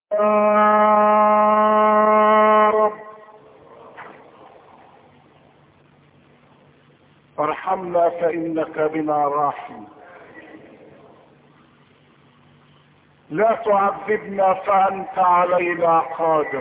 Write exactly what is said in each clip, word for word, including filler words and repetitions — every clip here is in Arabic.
يا رب ارحمنا فإنك بنا راحم، لا تعذبنا فأنت علينا قادر.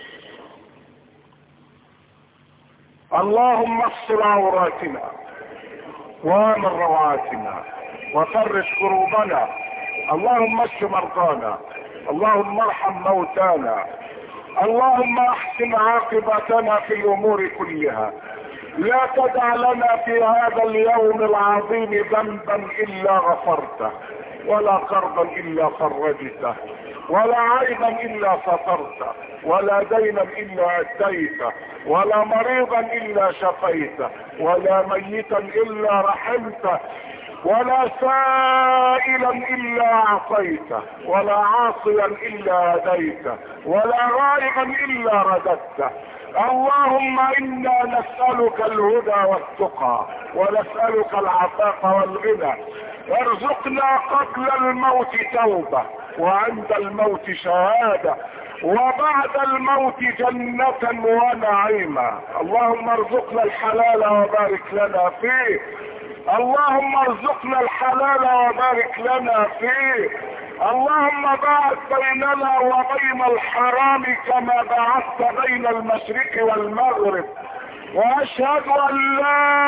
اللهم استر عوراتنا وامن روعاتنا وفرج كروبنا، اللهم اشف مرضانا، اللهم ارحم موتانا، اللهم احسن عاقبتنا في الامور كلها. لا تدع لنا في هذا اليوم العظيم ذنبا الا غفرته، ولا كربا الا فرجته، ولا عيبا الا سترته، ولا دينا الا اديته، ولا مريضا الا شفيته، ولا ميتا الا رحمته، ولا سائلا الا اعطيته، ولا عاصيا الا هديته، ولا غائبا الا رددته. اللهم انا نسألك الهدى والتقى، ونسألك العفاف والغنى. ارزقنا قبل الموت توبة، وعند الموت شهادة، وبعد الموت جنة ونعيما. اللهم ارزقنا الحلال وبارك لنا فيه، اللهم ارزقنا الحلال وبارك لنا فيه. اللهم باعد بيننا وبين الحرام كما باعدت بين المشرق والمغرب. واشهد ان لا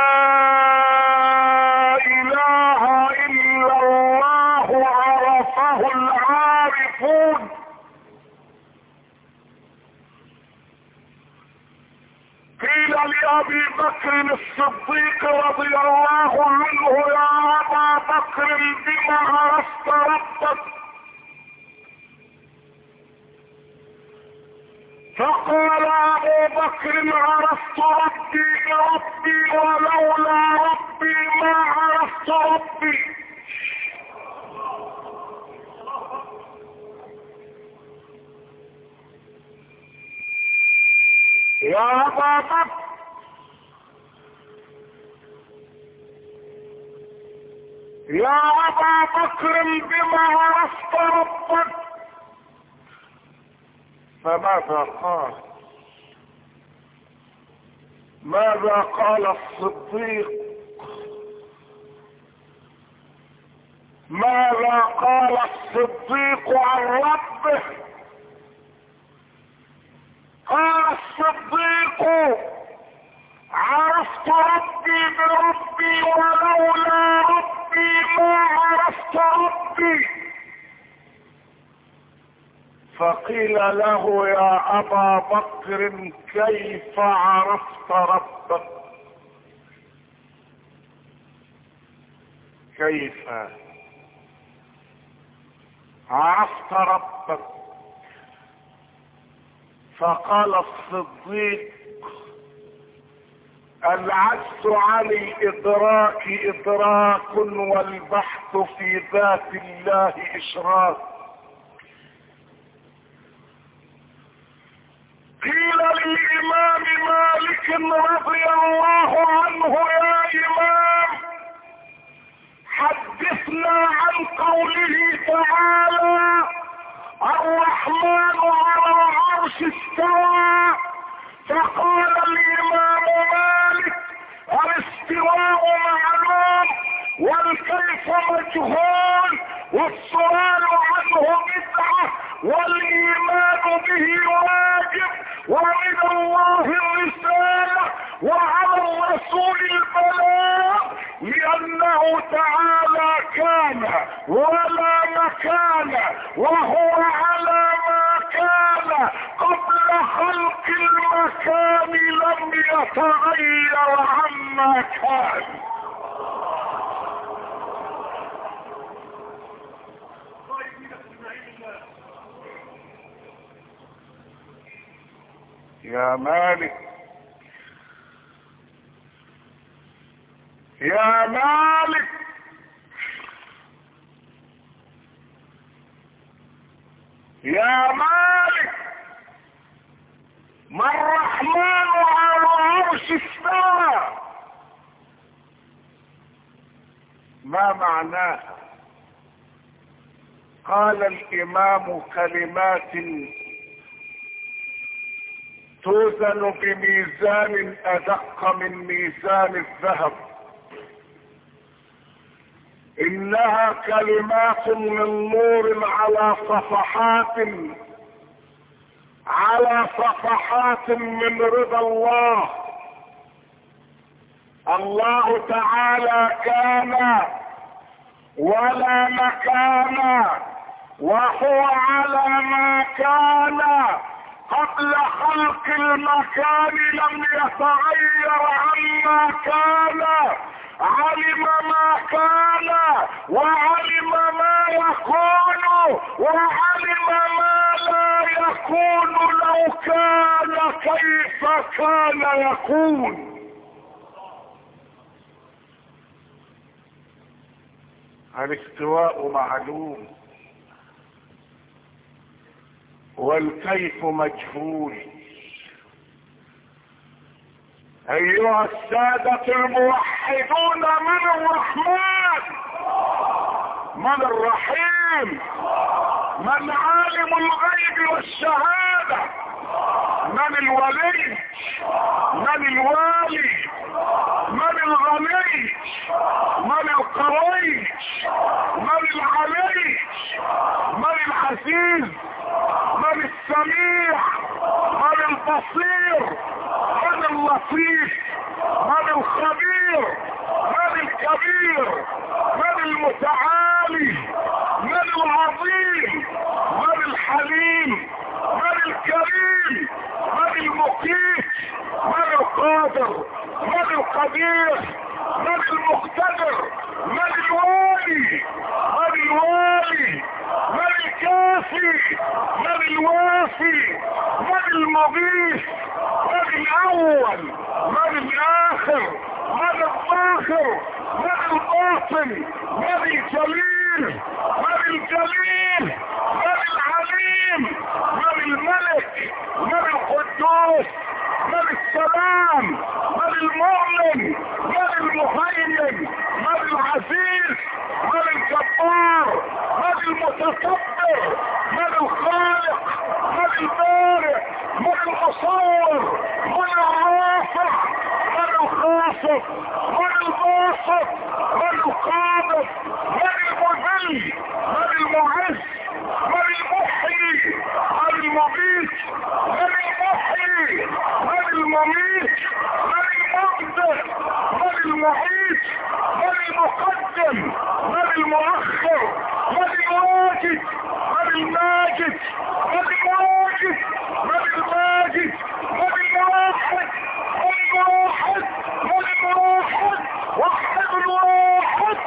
اله الا الله عرفه العارفون. قيل لأبي بكر الصديق رضي الله عنه: يا أبا بكر بما عرفت ربك؟ فقال أبو بكر: عرفت ربي بربي، ولولا ربي ما عرفت ربي. يا أبا بكر يا أبا بكر بما عرفت ربك؟ فماذا قال؟ ماذا قال الصديق؟ ماذا قال الصديق عن ربه؟ قال الصديق: عرفت ربي بربي، ولولا ربي ما عرفت ربي. فقيل له: يا أبا بكر كيف عرفت ربك؟ كيف عرفت ربك؟ فقال الصديق: العجز عن الادراك ادراك، والبحث في ذات الله اشراك. قيل للامام مالك رضي الله عنه: يا امام، حدثنا عن قوله تعالى: الرحمن على العرش استوى. فقال الامام مالك: الاستواء معلوم، والكيف مجهول، والسؤال عنه بدعة، والايمان به واجب، ومن الله الرسالة، وعلى الرسول البلاغ، لانه تعالى كان ولا مكان، وهو على ما كان قبل خلق المكان، لم يتغير عما كان. يا مالك يا مالك يا مالك، ما الرحمن على العرش استوى؟ ما معناها؟ قال الامام كلمات توزن بميزان ادق من ميزان الذهب. انها كلمات من نور على صفحات على صفحات من رضا الله. الله تعالى كان ولا مكان، وهو على ما كان قبل خلق المكان، لم يتغير عما كان. علم ما كان وعلم ما يكون وعلم ما لا يكون. لو كان كيف كان يكون. الاستواء معلوم والكيف مجهول. ايها السادة الموحدون، من الرحمن؟ من الرحيم؟ من عالم الغيب والشهادة؟ من الولي؟ من الوالي؟ من الغني؟ من القوي؟ من العلي؟ من العزيز؟ من السميع؟ من البصير؟ من اللطيف؟ من الخبير؟ من الكبير؟ من المتعالي؟ من العظيم؟ من الحليم؟ من الكريم؟ من المقيت؟ من القادر؟ من القدير؟ من المقتدر؟ من الوالي؟ من الوالي؟ من الكافي؟ من الوافي؟ من المغيث؟ من الاول؟ من الاخر؟ من الظاهر؟ من الباطن؟ من الجليل؟ من الجليل؟ من العليم؟ من الملك؟ من القدوس؟ من السلام؟ من المؤمن؟ من المهيمن؟ من العزيز؟ من الجبار؟ من المتكبر؟ من الخالق؟ من البارئ؟ من المصور؟ من الرافع؟ من الخافض؟ من الباسط؟ من القابض؟ من المذل؟ من المعز؟ من المحيي؟ من المميت؟ من المحيي؟ من المميت؟ من المبدع؟ من المعيد؟ من المقدم؟ من المؤخر؟ من الواجد؟ من الماجد؟ من الواجد؟ من الماجد؟ من الواحد؟ من الواحد؟ من الواحد؟ وحد الواحد.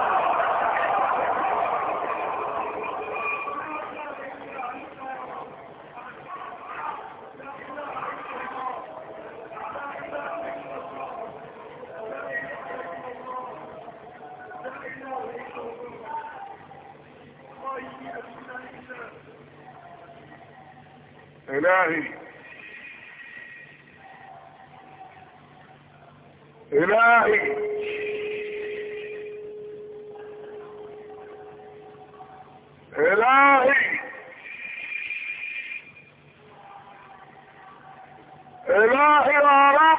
إلهي إلهي إلهي إلهي يا رب،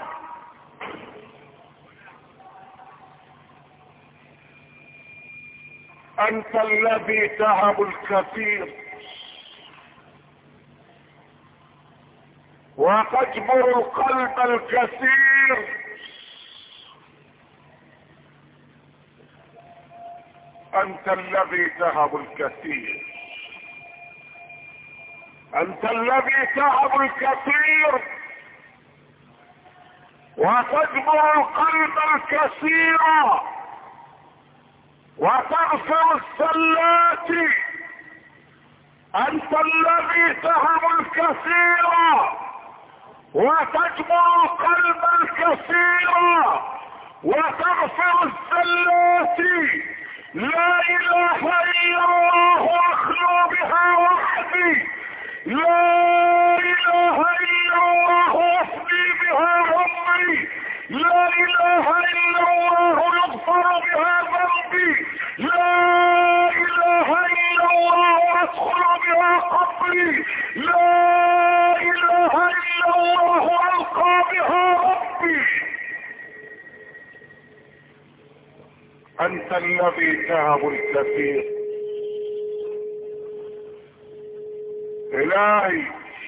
أنت الذي تهب الكثير وتجبر القلب الكثير. أنت الذي تهب الكثير، أنت الذي تهب الكثير وتجبر القلب الكثير وتغفر الزلات. أنت الذي تهب الكثير وتجبر القلب الكثير وتغفر الزلات. لا اله الا الله اخلو بها وحدي، لا اله الا الله افدي بها عمري، لا اله الا الله يغفر بها ذنبي، لا اله الا الله قبلي لا اله الا الله القى بها ربي. انت الذي تهب الكثير. الهي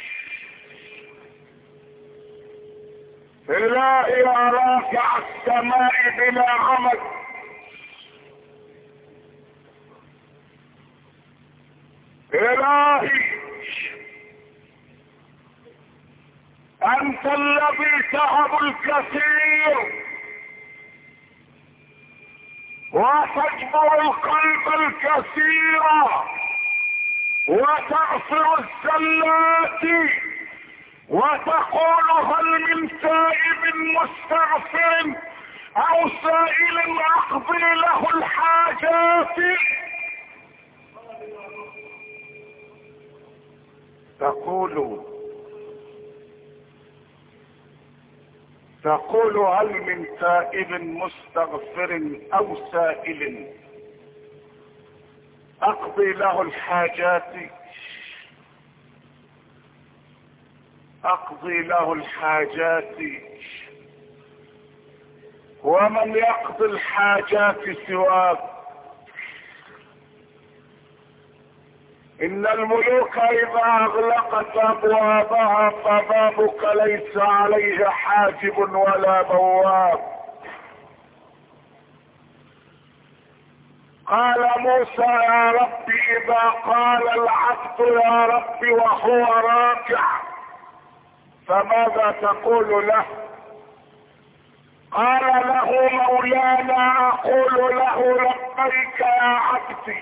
الهي يا رافع السماء بلا عمد، الهي انت الذي تهب الكثير وتجبر القلب الكثير وتغفر الزلات وتقول هل من تائب مستغفر او سائل اقضي له الحاجات. تقول تقول هل من تائب مستغفر او سائل اقضي له الحاجات اقضي له الحاجات. ومن يقضي الحاجات سواك؟ ان الملوك اذا اغلقت ابوابها فبابك ليس عليه حاجب ولا بواب. قال موسى يا رب اذا قال العبد يا رب وهو راكع فماذا تقول له؟ قال له مولانا اقول له لبيك يا عبدي.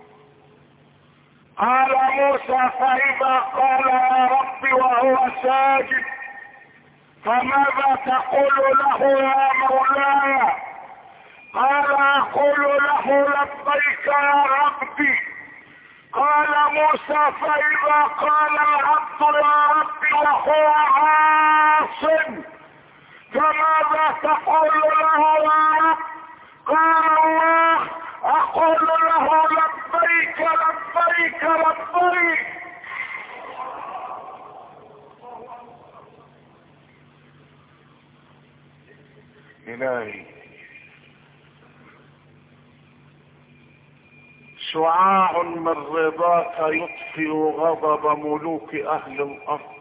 قال موسى فاذا قال يا رب وهو ساجد فماذا تقول له يا مولاي؟ قال اقول له لبيك يا عبدي. قال موسى فاذا قال العبد يا رب وهو عاص فماذا تقول له يا رب؟ قال الله اقول له لبيك لبيك لبيك. الهي شعاع من رضاك يطفئ غضب ملوك اهل الارض.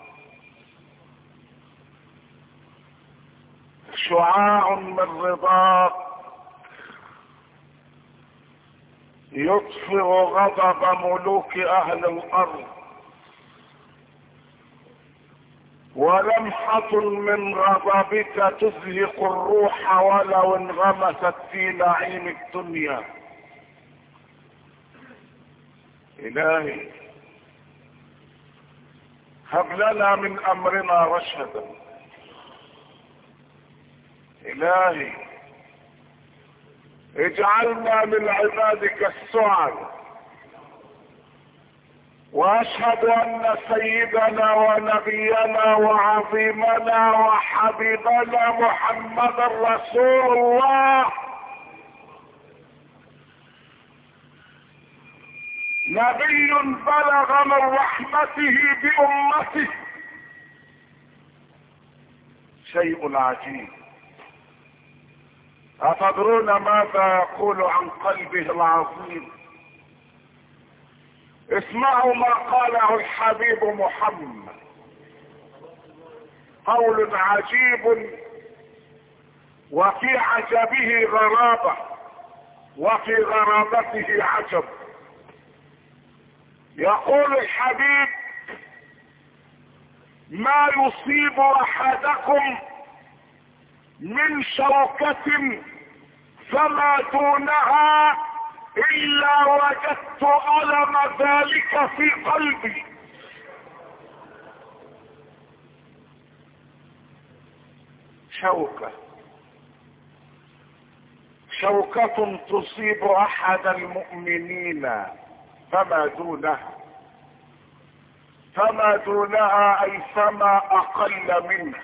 شعاع من رضاك يطفئ غضب ملوك اهل الارض. ولمحة من غضبك تزهق الروح ولو انغمست في نعيم الدنيا. الهي هب لنا من امرنا رشدا. الهي اجعلنا من عبادك السعد. واشهد ان سيدنا ونبينا وعظيمنا وحبيبنا محمدا رسول الله نبي بلغ من رحمته بامته. شيء عجيب. أتدرون ماذا يقول عن قلبه العظيم؟ اسمعوا ما قاله الحبيب محمد، قول عجيب وفي عجبه غرابة وفي غرابته عجب. يقول الحبيب ما يصيب احدكم من شوكة فما دونها الا وجدت الم ذلك في قلبي. شوكة شوكة تصيب احد المؤمنين فما دونها فما دونها اي فما اقل منها.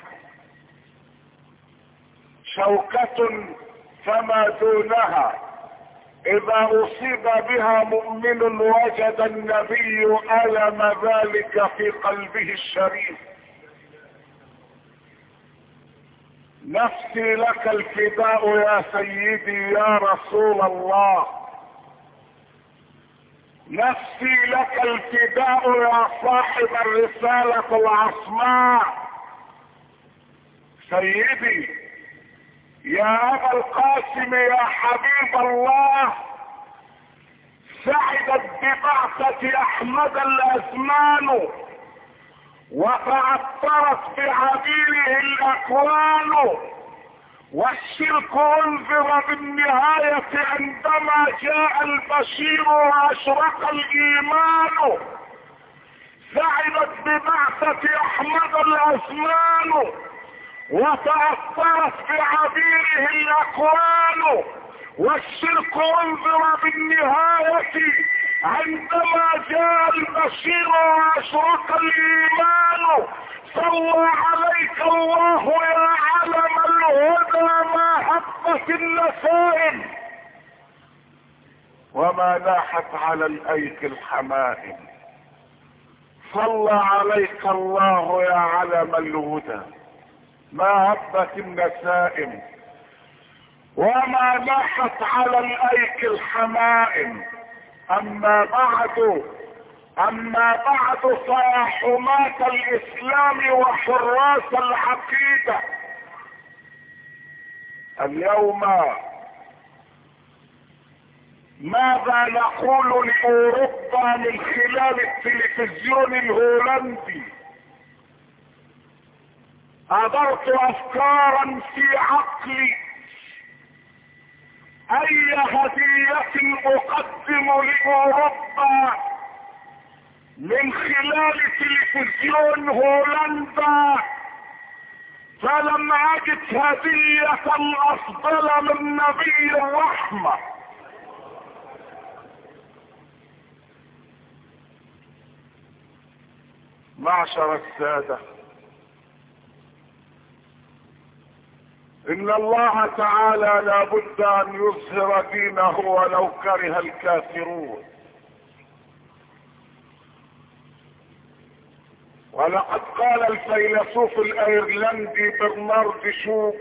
شوكة فما دونها اذا اصيب بها مؤمن وجد النبي الم ذلك في قلبه الشريف. نفسي لك الفداء يا سيدي يا رسول الله، نفسي لك الفداء يا صاحب الرسالة العصماء. سيدي يا ابا القاسم يا حبيب الله، سعدت ببعثة احمد الازمان وتعطرت بعبيره الاكوان، والشرك انذر بالنهاية عندما جاء البشير واشرق الايمان. سعدت ببعثة احمد الازمان وتأثرت بعبيره الاكوان، والشرك انذر بالنهاية عندما جاء البشير واشرق الايمان. صلى عليك الله يا علم الهدى ما هبت النسائم وما لاحت على الايك الحمائم. صلى عليك الله يا علم الهدى ما هبت النسائم وما لاحت على الايك الحمائم. اما بعد اما بعد فيا حماة الاسلام وحراس العقيدة، اليوم ماذا نقول لاوروبا من خلال التلفزيون الهولندي؟ أدرت افكارا في عقلي، اي هدية اقدم لاوروبا من خلال تلفزيون هولندا، فلم اجد هدية افضل من نبي الرحمة. معشر السادة، ان الله تعالى لا بد ان يظهر دينه ولو كره الكافرون. ولقد قال الفيلسوف الايرلندي برنارد شو: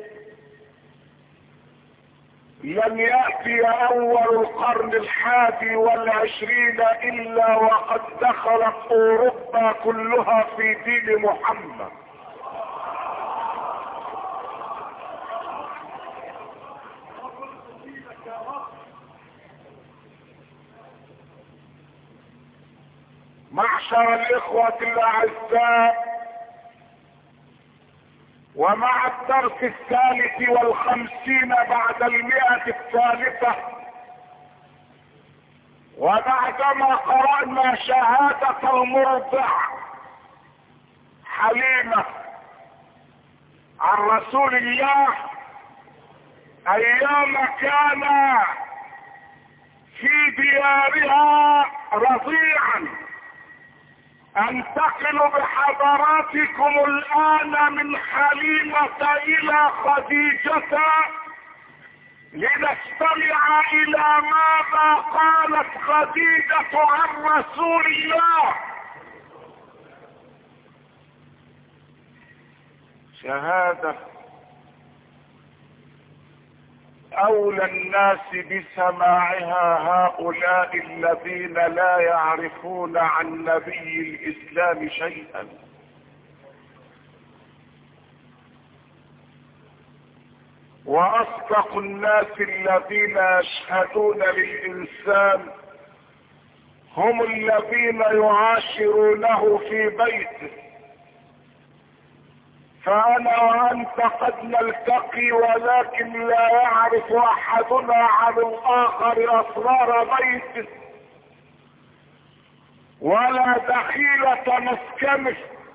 لن يأتي اول القرن الحادي والعشرين الا وقد دخلت اوروبا كلها في دين محمد. معشر الاخوة الاعزاء، ومع الدرس الثالث والخمسين بعد المئة الثالثة، وبعدما قرأنا شهادة المرضع حليمة عن رسول الله ايام كان في ديارها رضيعا، انتقل بحضراتكم الان من حليمة الى خديجة لنستمع الى ماذا قالت خديجة عن رسول الله. شهادة اولى الناس بسماعها هؤلاء الذين لا يعرفون عن نبي الاسلام شيئا. واصدق الناس الذين يشهدون للانسان هم الذين يعاشرونه في بيته. فانا وانت قد نلتقي ولكن لا يعرف احدنا عن الاخر اسرار بيته ولا دخيلة مسكنه.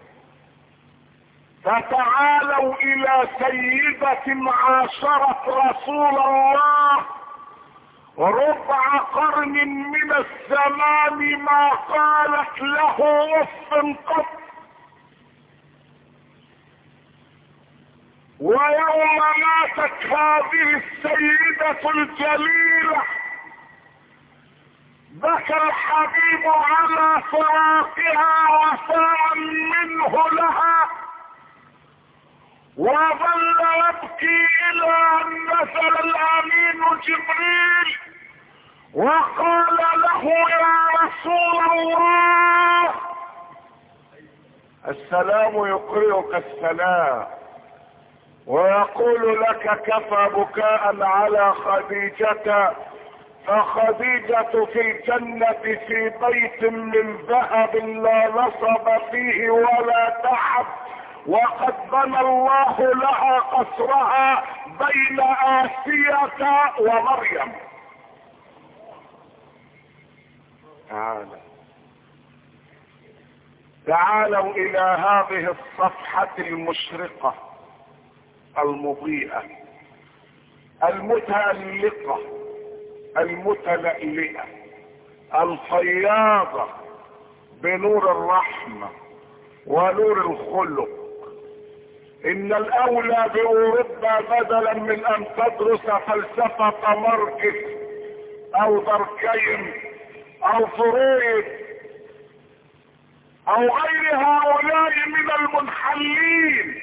فتعالوا الى سيدة عاشرت رسول الله ربع قرن من الزمان ما قالت له اف قط، ويوم ماتت هذه السيدة الجليلة بكى الحبيب على فراقها وفاء منه لها، وظل يبكي الى ان نزل الامين جبريل وقال له يا رسول الله السلام يقرئك السلام، ويقول لك كفى بكاء على خديجة، فخديجة في الجنة في بيت من ذهب لا نصب فيه ولا تعب، وقد بنى الله لها قصرها بين آسية ومريم. تعالى تعالوا الى هذه الصفحة المشرقة المضيئة المتألقة المتلألئة الفياضة بنور الرحمة ونور الخلق. ان الاولى باوروبا بدلا من ان تدرس فلسفة ماركس او داركايم او فرويد او غير هؤلاء من المنحلين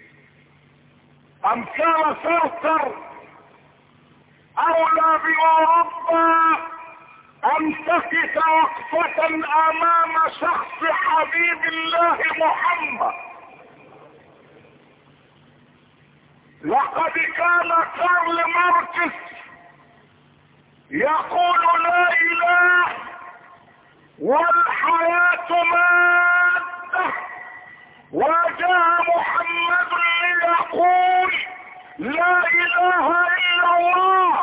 امثال سارتر، اولى باوروبا ان تقف وقفة امام شخص حبيب الله محمد. لقد كان كارل ماركس يقول لا اله والحياة مادة، وجاء محمد ليقول لا اله الا الله.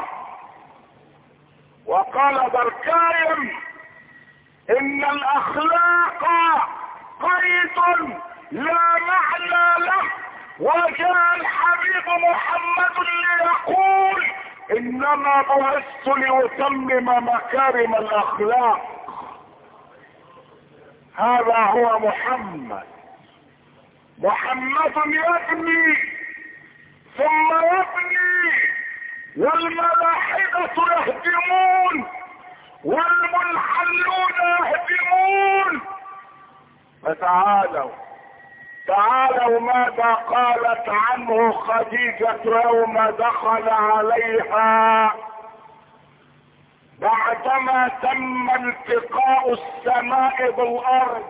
وقال بركايم ان الاخلاق قيد لا معنى له، وجاء الحبيب محمد ليقول انما بعثت لاتمم مكارم الاخلاق. هذا هو محمد. محمد يبني ثم يبني، والملاحدة يهدمون والمنحلون يهدمون. فتعالوا تعالوا ماذا قالت عنه خديجة يوم دخل عليها بعدما تم التقاء السماء بالارض،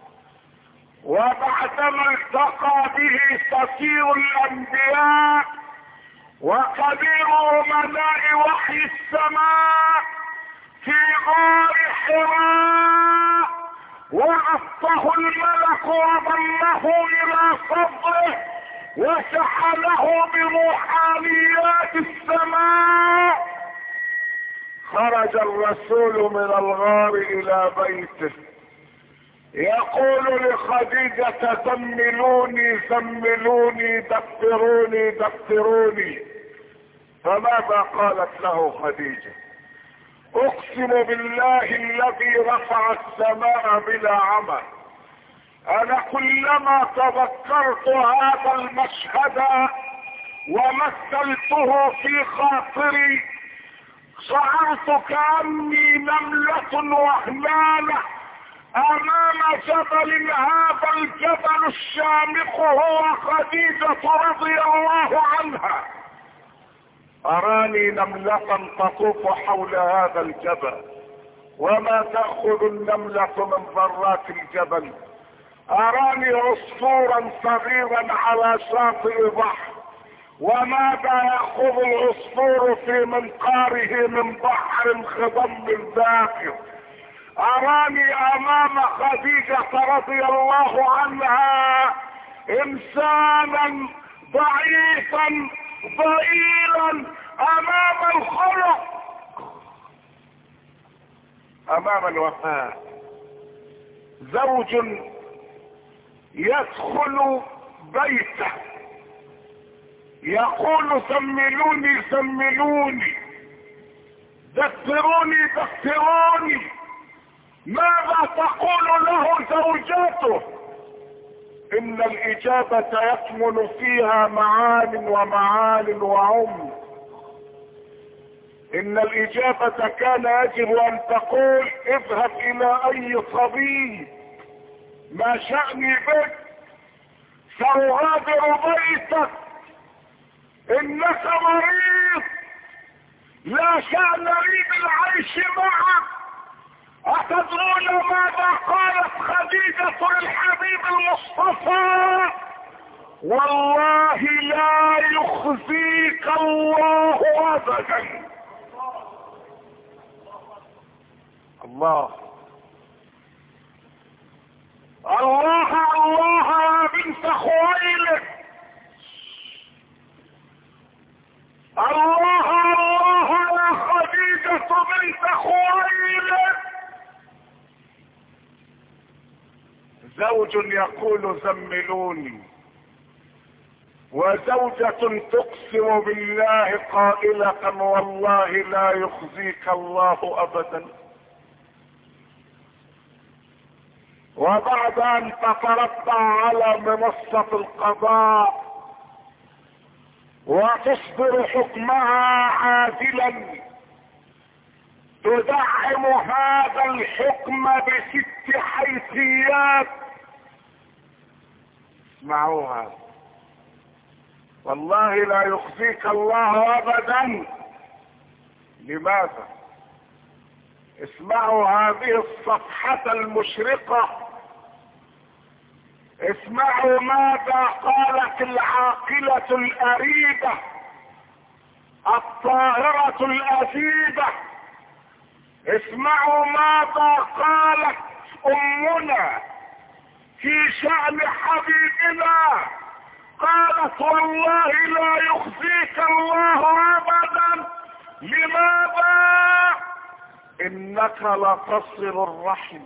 وبعدما التقى به سفير الانبياء وكبير امناء وحي السماء في غار حراء، وغطه الملك وضمه الى صدره وسحله بروحانيات السماء. خرج الرسول من الغار الى بيته يقول لخديجة زملوني زملوني دفتروني دفتروني. فماذا قالت له خديجة؟ اقسم بالله الذي رفع السماء بلا عمل، انا كلما تذكرت هذا المشهد ومثلته في خاطري شعرت كأني نملة وهلالة امام جبل، هذا الجبل الشامخ هو خديجة رضي الله عنها. اراني نملة تطوف حول هذا الجبل، وما تأخذ النملة من ذرات الجبل. اراني عصفورا صغيرا على شاطئ بحر، وماذا يأخذ العصفور في منقاره من بحر خضم ذاكر. اراني امام خديجة رضي الله عنها انسانا ضعيفا ضئيلا امام الخلق، امام الوفاء. زوج يدخل بيته يقول زملوني زملوني دثروني دثروني، ماذا تقول له زوجته؟ ان الاجابة يكمن فيها معان ومعان وعمق. ان الاجابة كان يجب ان تقول اذهب الى اي طبيب، ما شأني بك، سأغادر بيتك، انك مريض، لا شأن لي بالعيش معك. أتدرون ماذا قالت خديجة للحبيب المصطفى؟ والله لا يخزيك الله أبدا. الله الله الله يا بنت خويلد، الله الله يا خديجة بنت خويلد. زوج يقول زملوني، وزوجة تقسم بالله قائلة والله لا يخزيك الله ابدا. وبعد ان تتربع على منصة القضاء وتصدر حكمها عادلا، تدعم هذا الحكم بست حيثيات. اسمعوها، والله لا يخزيك الله ابدا. لماذا؟ اسمعوا هذه الصفحة المشرقة، اسمعوا ماذا قالت العاقلة الأريبة الطاهرة الأديبة، اسمعوا ماذا قالت أمنا في شأن حبيبنا. قالت والله لا يخزيك الله أبدا. لماذا؟ إنك لتصل الرحم.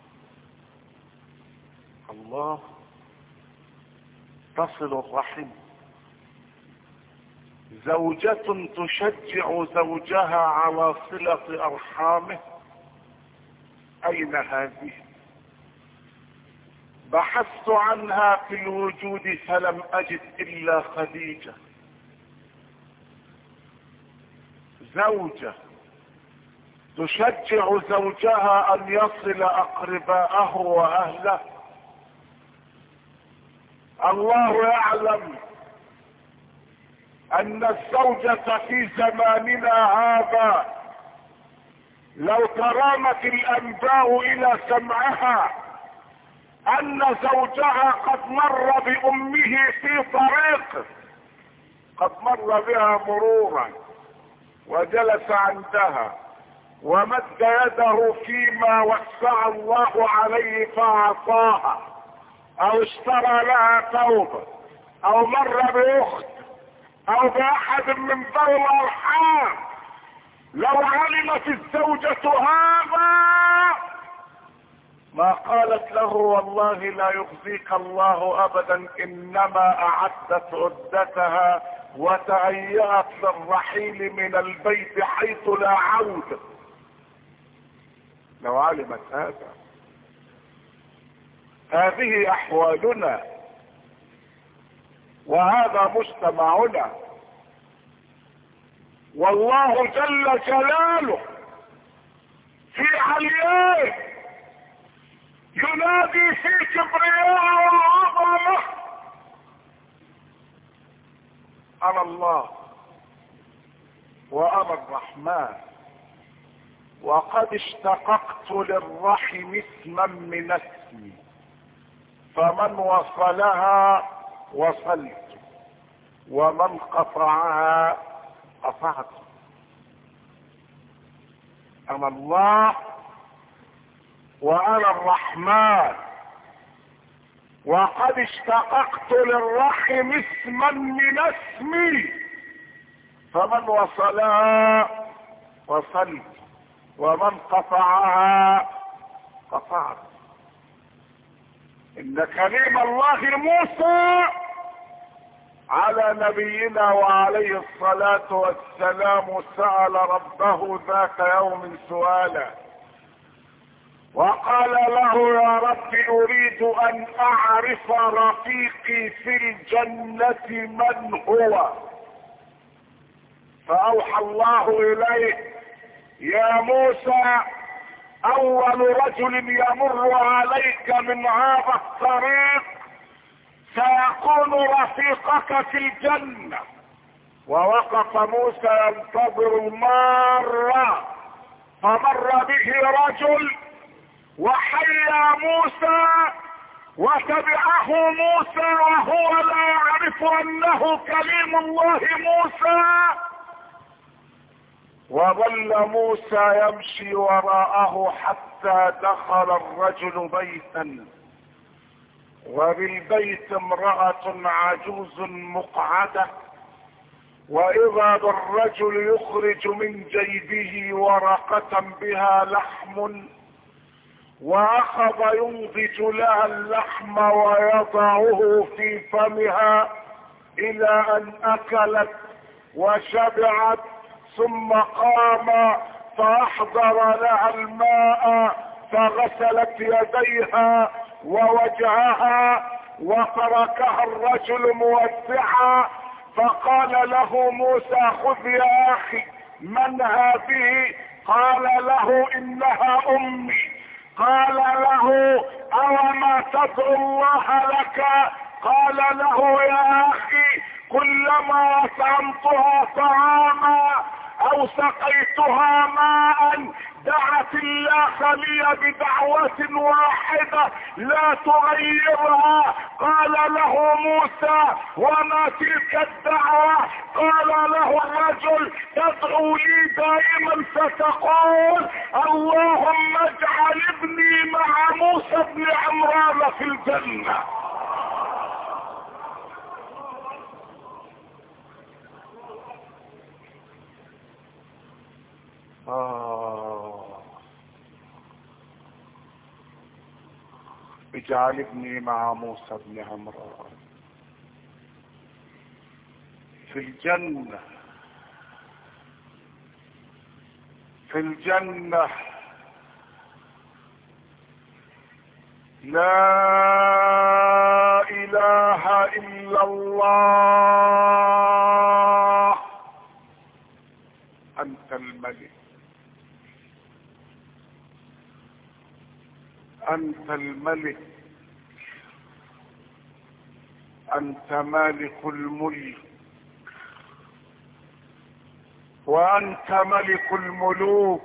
الله، تصل الرحم. زوجة تشجع زوجها على صلة أرحامه، أين هذه؟ بحثت عنها في الوجود فلم أجد إلا خديجة. زوجة تشجع زوجها أن يصل أقرباءه وأهله. الله يعلم أن الزوجة في زماننا هذا لو ترامت الأنباء إلى سمعها أن زوجها قد مر بأمه في طريق، قد مر بها مرورا وجلس عندها ومد يده فيما وسع الله عليه فأعطاها، أو اشترى لها ثوبا، أو مر بأخت، أو بأحد من ذوي الأرحام، لو علمت الزوجة هذا ما قالت له والله لا يخزيك الله أبدا، إنما أعدت عدتها وتهيأت للرحيل من البيت حيث لا عودة. لو علمت هذا. هذه أحوالنا وهذا مجتمعنا، والله جل جلاله في عليائه ينادي في كبرياء والعظمة: أنا الله وأنا الرحمن، وقد اشتققت للرحم اسما من اسمي، فمن وصلها وصلت ومن قطعها قطعت. أنا الله وأنا الرحمن، وقد اشتققت للرحم اسما من اسمي، فمن وصلها وصلت ومن قطعها قطعت. إن كليم الله موسى على نبينا وعليه الصلاة والسلام سأل ربه ذات يوم سؤالا وقال له: يا رب أريد أن أعرف رفيقي في الجنة من هو. فاوحى الله اليه: يا موسى، اول رجل يمر عليك من هذا الطريق سيكون رفيقك في الجنة. ووقف موسى ينتظر المارة، فمر به رجل وحيا موسى وتبعه موسى وهو لا يعرف انه كليم الله موسى. وظل موسى يمشي وراءه حتى دخل الرجل بيتا، وبالبيت امرأة عجوز مقعدة، واذا بالرجل يخرج من جيبه ورقة بها لحم، واخذ ينضج لها اللحم ويضعه في فمها الى ان اكلت وشبعت، ثم قام فاحضر لها الماء فغسلت يديها ووجهها، وتركها الرجل مودعا. فقال له موسى: خذ يا اخي، من هذه؟ قال له: انها امي. قال له: اوما تدعو الله لك؟ قال له: يا اخي، كلما اطعمتها طعاما او سقيتها ماء دعت الله لي بدعوة واحدة لا تغيرها. قال له موسى: وما تلك الدعوة؟ قال له الرجل: تدعو لي دائما فتقول: اللهم اجعل ابني مع موسى بن عمران في الجنة. آه. اجعل ابني مع موسى بن عمران في الجنة، في الجنة. لا اله الا الله. انت الملك، انت الملك، انت مالك الملك، وانت ملك الملوك.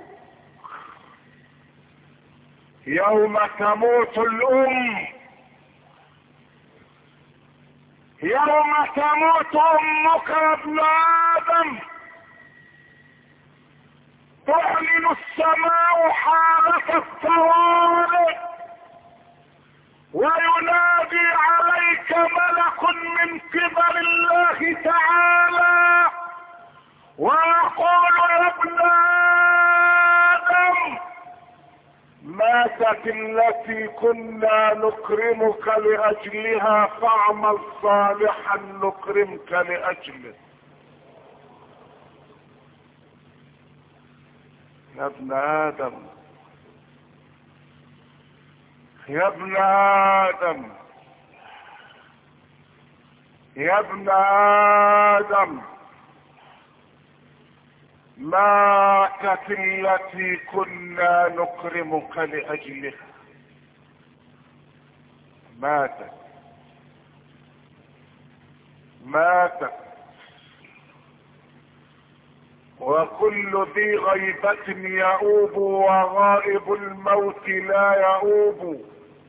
يوم تموت الام، يوم تموت امك يا ابن ادم، تعلن السماء حالة الطوارئ، وينادي عليك ملك من قبل الله تعالى ويقول: يا ابن آدم، ماتت التي كنا نكرمك لأجلها، فاعمل صالحا نكرمك لأجله. يا ابن آدم، يا ابن آدم، يا ابن آدم، ماتت التي كنا نكرمك لأجلها، ماتت ماتت. وكل ذي غيبة يؤوب، وغائب الموت لا يؤوب.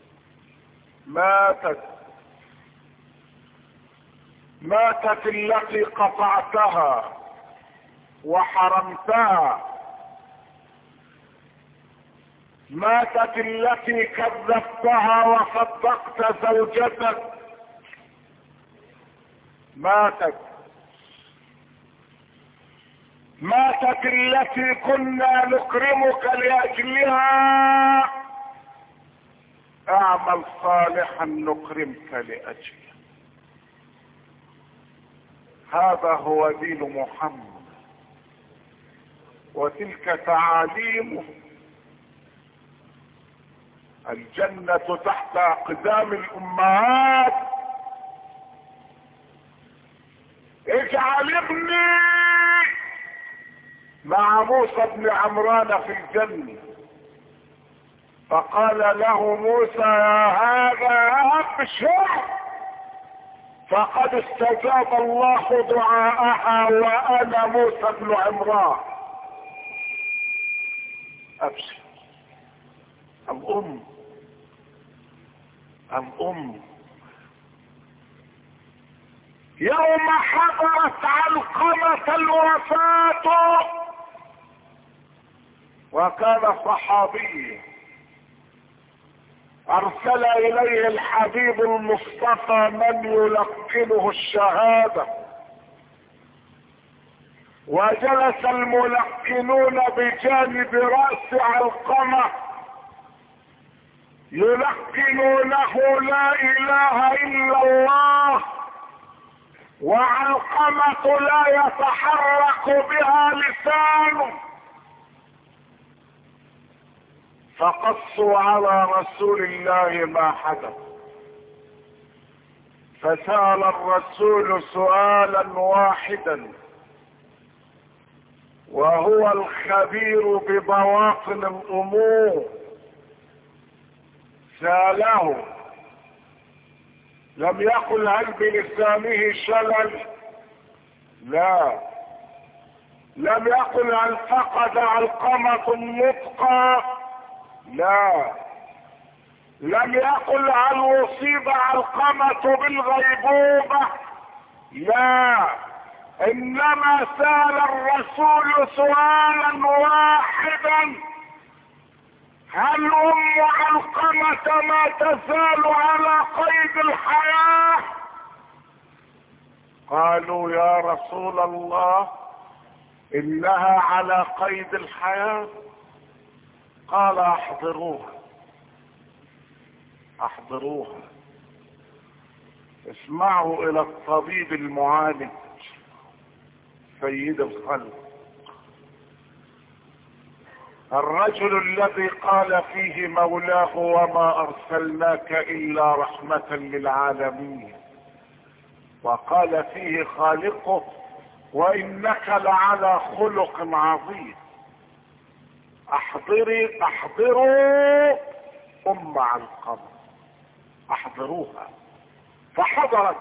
ماتت ماتت التي قطعتها وحرمتها، ماتت التي كذبتها وصدقت زوجتك، ماتت ماتت التي كنا نكرمك لأجلها، اعمل صالحا نكرمك لأجله. هذا هو دين محمد، وتلك تعاليمه. الجنة تحت أقدام الأمهات. اجعل ابني مع موسى بن عمران في الجنة، فقال له موسى يا هذا ابشر، فقد استجاب الله دعاءها وانا موسى بن عمران. ابشر. الام الام يوم حضرت علقمة الوفاة، وكان صحابيا، ارسل اليه الحبيب المصطفى من يلقنه الشهادة، وجلس الملقنون بجانب رأس علقمة يلقنونه لا اله الا الله، وعلقمة لا يتحرك بها لسانه. فقصوا على رسول الله ما حدث، فسأل الرسول سؤالا واحدا وهو الخبير ببواطن الامور. سأله، لم يقل هل بلسانه شلل؟ لا. لم يقل هل فقد علقمة النطق؟ لا. لم يقل هل اصيب علقمة بالغيبوبة؟ لا. انما سأل الرسول سؤالا واحدا: هل ام علقمة ما تزال على قيد الحياة؟ قالوا يا رسول الله انها على قيد الحياة. قال احضروها احضروها اسمعوا الى الطبيب المعالج سيد الخلق، الرجل الذي قال فيه مولاه وما ارسلناك الا رحمة للعالمين، وقال فيه خالقه وانك لعلى خلق عظيم. احضري احضروا ام علقمة، احضروها. فحضرت،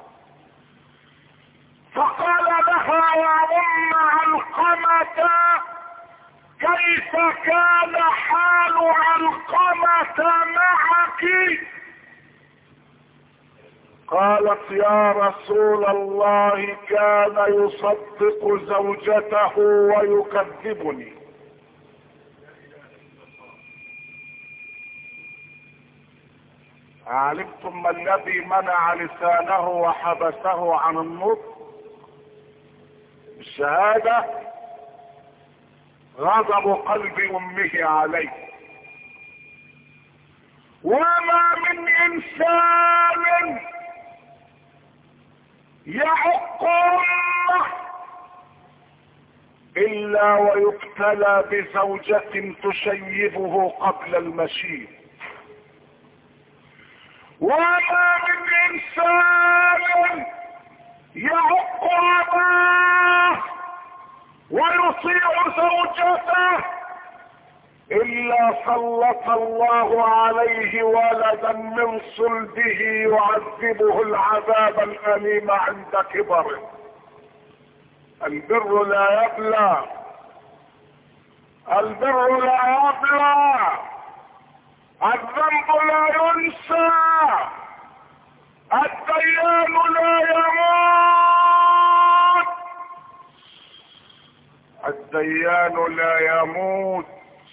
فقال لها يا ام علقمة كيف كان حال علقمة معك؟ قالت يا رسول الله كان يصدق زوجته ويكذبني. علمتم ما الذي منع لسانه وحبسه عن النطق؟ الشهادة. غضب قلب امه عليه. وما من انسان يحق امه الا ويبتلى بزوجة تشيبه قبل المشيب. وما من انسان يحق اباه ويطيع زوجته الا سلط الله عليه ولدا من صلبه يعذبه العذاب الاليم عند كبره. البر لا يبلى، البر لا يبلى، الذنب لا ينسى، الديان لا يموت، الديان لا يموت،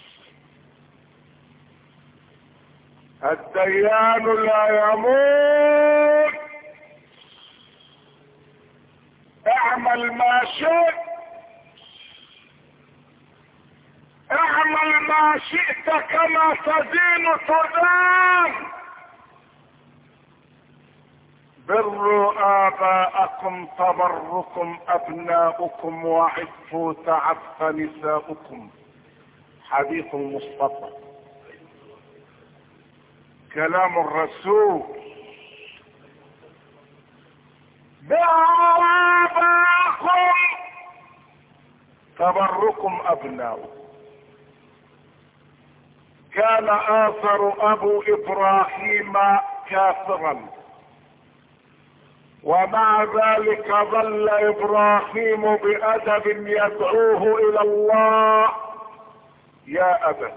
الديان لا يموت. اعمل ما شئت، اعمل ما شئت كما تدين تدان. بروا آباءكم تبركم أبناؤكم وعفوا تعف نساؤكم. حديث المصطفى، كلام الرسول. بروا آباءكم تبركم ابناؤكم. كان آزر ابو ابراهيم كافرا، ومع ذلك ظل ابراهيم بادب يدعوه الى الله. يا ابت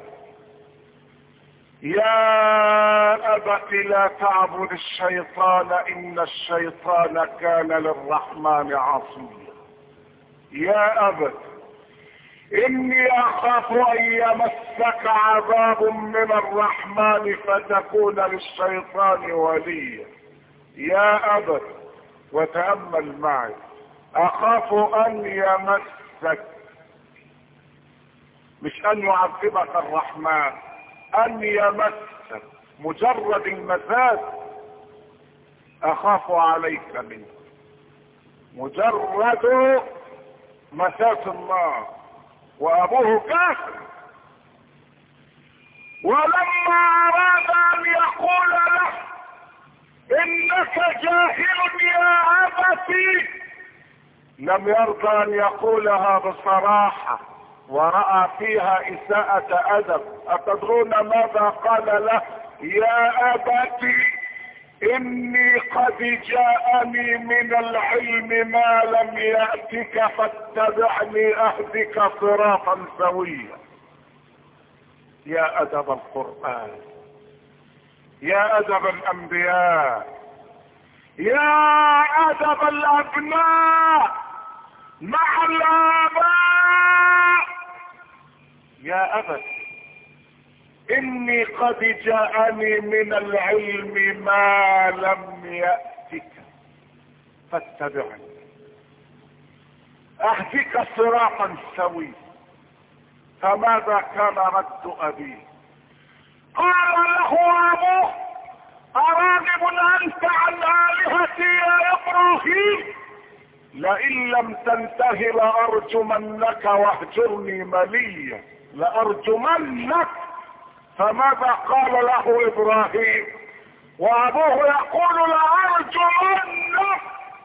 يا ابت لا تعبد الشيطان ان الشيطان كان للرحمن عصيا. يا ابت اني اخاف ان يمسك عذاب من الرحمن فتكون للشيطان وليا. يا ابت، وتأمل معي، اخاف ان يمسك، مش ان يعذبك الرحمن، ان يمسك مجرد المساس اخاف عليك منه، مجرد مساس الله، وابوه كافر. ولما اراد ان يقول له انك جاهل يا ابتي لم يرضى ان يقولها بصراحة، ورأى فيها اساءة ادب. اتدرون ماذا قال له؟ يا ابتي اني قد جاءني من العلم ما لم يأتك فاتبعني اهدك صراطا سويا. يا ادب القرآن، يا ادب الانبياء، يا ادب الابناء مع الاباء. يا ابت اني قد جاءني من العلم ما لم يأتك فاتبعني اهدك صراطا سويا. فماذا كان رد ابيه؟ قال له ابوه اراغب انت عن الهتي يا ابراهيم؟ لئن لم تنته لارجمنك واهجرني مليا، لارجمنك. فماذا قال له ابراهيم وابوه يقول لارجمنك؟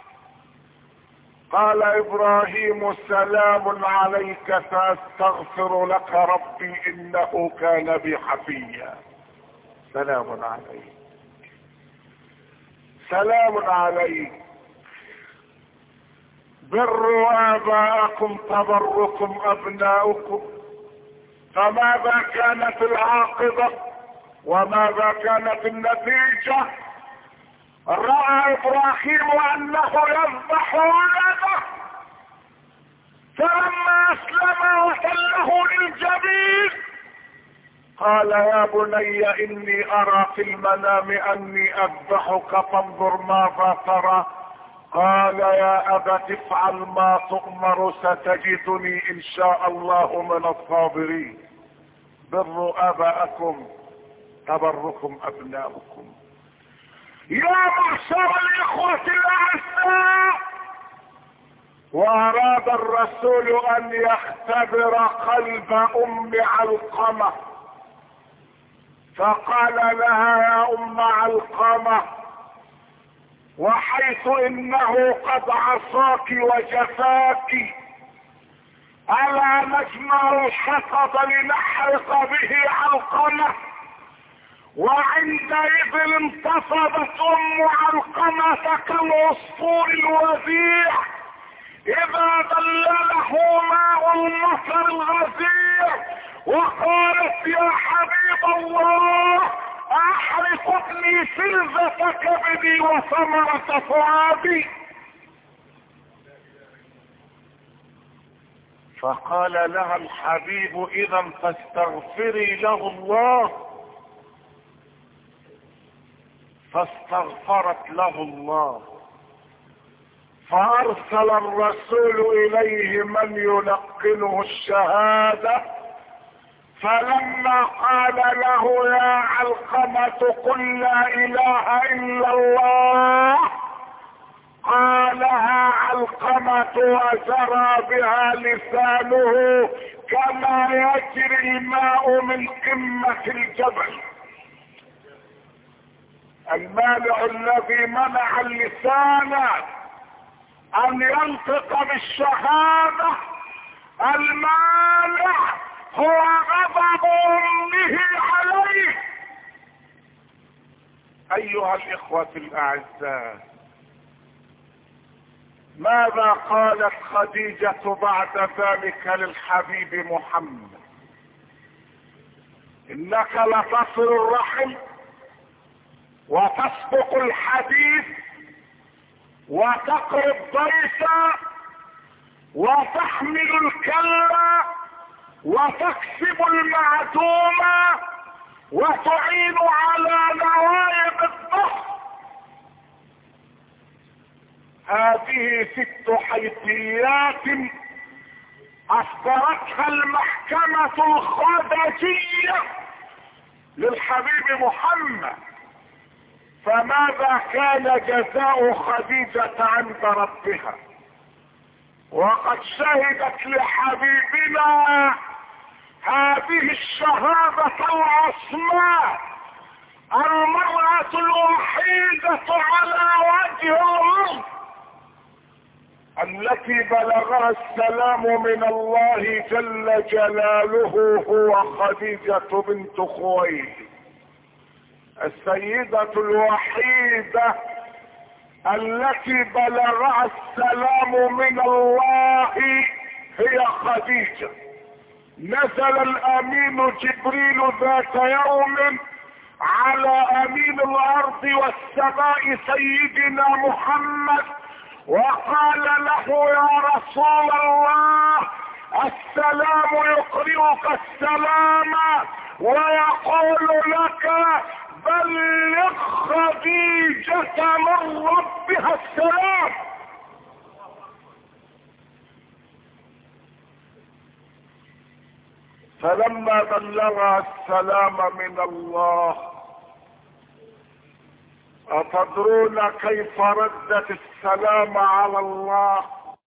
قال ابراهيم سلام عليك ساستغفر لك ربي انه كان بي حفيا. سلام عليك، سلام عليك. بروا اباءكم تبركم ابناؤكم. فماذا كانت العاقبة وماذا كانت النتيجة؟ رأى ابراهيم انه يذبح ولده، فلما اسلم وتله للجبين قال يا بني اني ارى في المنام اني اذبحك فانظر ماذا ترى. قال يا ابت افعل ما تؤمر ستجدني ان شاء الله من الصابرين. بروا اباءكم تبركم ابناؤكم. يا معشر الاخوة الاعزاء، واراد الرسول ان يختبر قلب ام علقمة، فقال لها يا ام علقمة وحيث انه قد عصاك وجفاك الا نجمع الحطب لنحرق به علقمة؟ وعندئذ انتصبت ام علقمة كالعصفور الوزيع اذا دلله ماء المطر الغزير، وقالت يا حبيب الله احرق ابني سلفة كبدي وثمرة فؤادي. فقال لها الحبيب اذا فاستغفري له الله. فاستغفرت له الله، فارسل الرسول اليه من يلقنه الشهادة. فلما قال له يا علقمة قل لا اله الا الله قالها علقمة وجرى بها لسانه كما يجري الماء من قمة الجبل. المانع الذي منع اللسان ان ينطق بالشهادة المانع هو غضب امه عليه. ايها الاخوة الاعزاء، ماذا قالت خديجة بعد ذلك للحبيب محمد؟ انك لتصل الرحم وتسبق الحديث وتقري الضيف وتحمل الكلة وتكسب المعدوم وتعين على نوائب الظهر. هذه ست حيثيات اصدرتها المحكمة الخدجية للحبيب محمد. فماذا كان جزاء خديجة عند ربها؟ وقد شهدت لحبيبنا هذه الشهادة العصماء، المرأة الوحيدة على وجه الارض التي بلغها السلام من الله جل جلاله هو خديجة بنت خويلد، السيدة الوحيدة التي بلغها السلام من الله هي خديجة. نزل الامين جبريل ذات يوم على امين الارض والسماء سيدنا محمد وقال له: يا رسول الله، السلام يقرئك السلام ويقول لك: بلغ خديجة من ربها السلام. فلما بلغها السلام من الله، أتدرون كيف ردت السلام على الله؟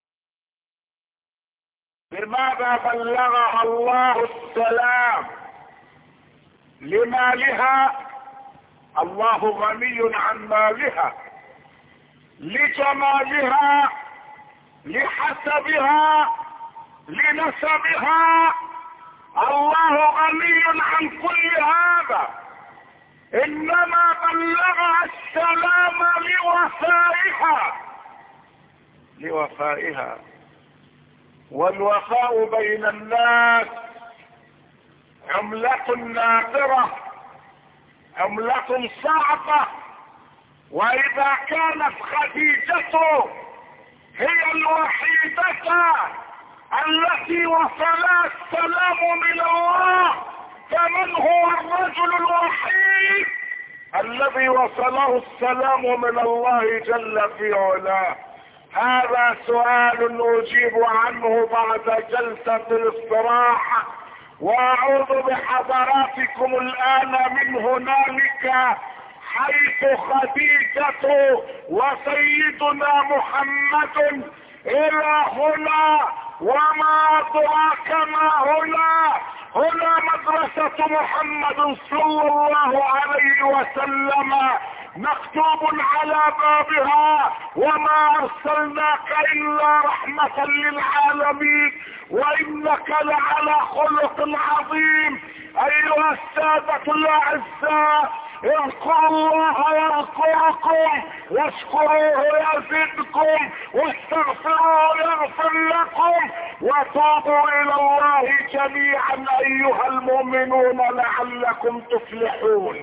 لماذا بلغها الله السلام؟ لمالها؟ الله غني عن مالها. لجمالها، لحسبها، لنسبها، الله غني عن كل هذا. انما بلغها السلام لوفائها لوفائها والوفاء بين الناس عملة نادرة، عملة صعبة. واذا كانت خديجة هي الوحيدة التي وصلها السلام من الله، فمن هو الرجل الوحيد الذي وصله السلام من الله جل في علاه؟ هذا سؤال اجيب عنه بعد جلسة الاستراحة، واعوذ بحضراتكم الان من هنالك حيث خديجة وسيدنا محمد الى هنا. وما ادراك ما هنا؟ هنا مدرسة محمد صلى الله عليه وسلم مكتوب على بابها: وما ارسلناك الا رحمة للعالمين وانك لعلى خلق عظيم. ايها السادة الاعزاء، اذكروا الله يذكركم، واشكروه يزدكم، واستغفروه يغفر لكم، وتوبوا الى الله جميعا ايها المؤمنون لعلكم تفلحون.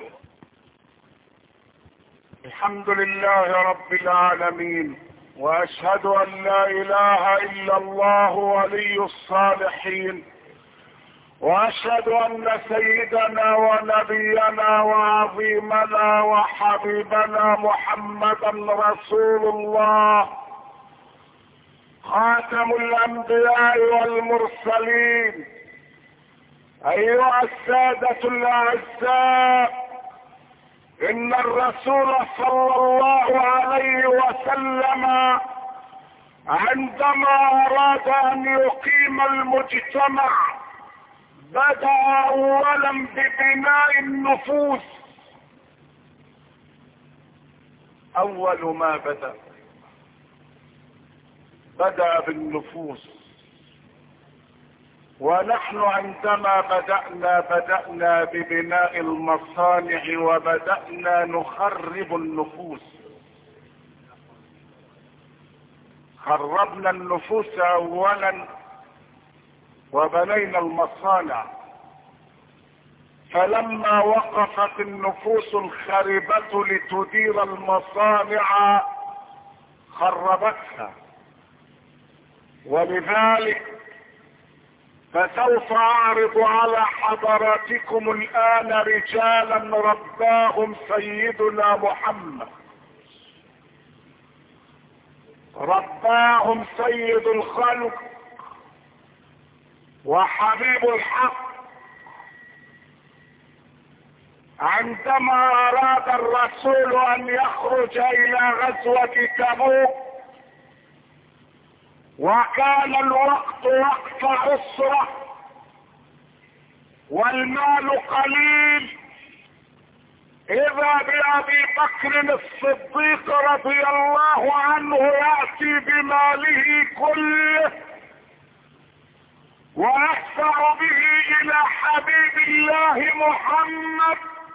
الحمد لله رب العالمين، واشهد ان لا اله الا الله ولي الصالحين، واشهد ان سيدنا ونبينا وعظيمنا وحبيبنا محمدا رسول الله، خاتم الانبياء والمرسلين. ايها السادة الاعزاء، ان الرسول صلى الله عليه وسلم عندما اراد ان يقيم المجتمع بدأ اولا ببناء النفوس. اول ما بدأ بدأ بالنفوس. ونحن عندما بدأنا بدأنا ببناء المصانع وبدأنا نخرب النفوس. خربنا النفوس اولا وبنينا المصانع، فلما وقفت النفوس الخربة لتدير المصانع خربتها. ولذلك فسوف اعرض على حضراتكم الان رجالا رباهم سيدنا محمد، رباهم سيد الخلق وحبيب الحق. عندما اراد الرسول ان يخرج الى غزوة تبوك وكان الوقت وقت عسرة والمال قليل، اذا بأبي بكر الصديق رضي الله عنه يأتي بماله كله ويدفع به الى حبيب الله محمد،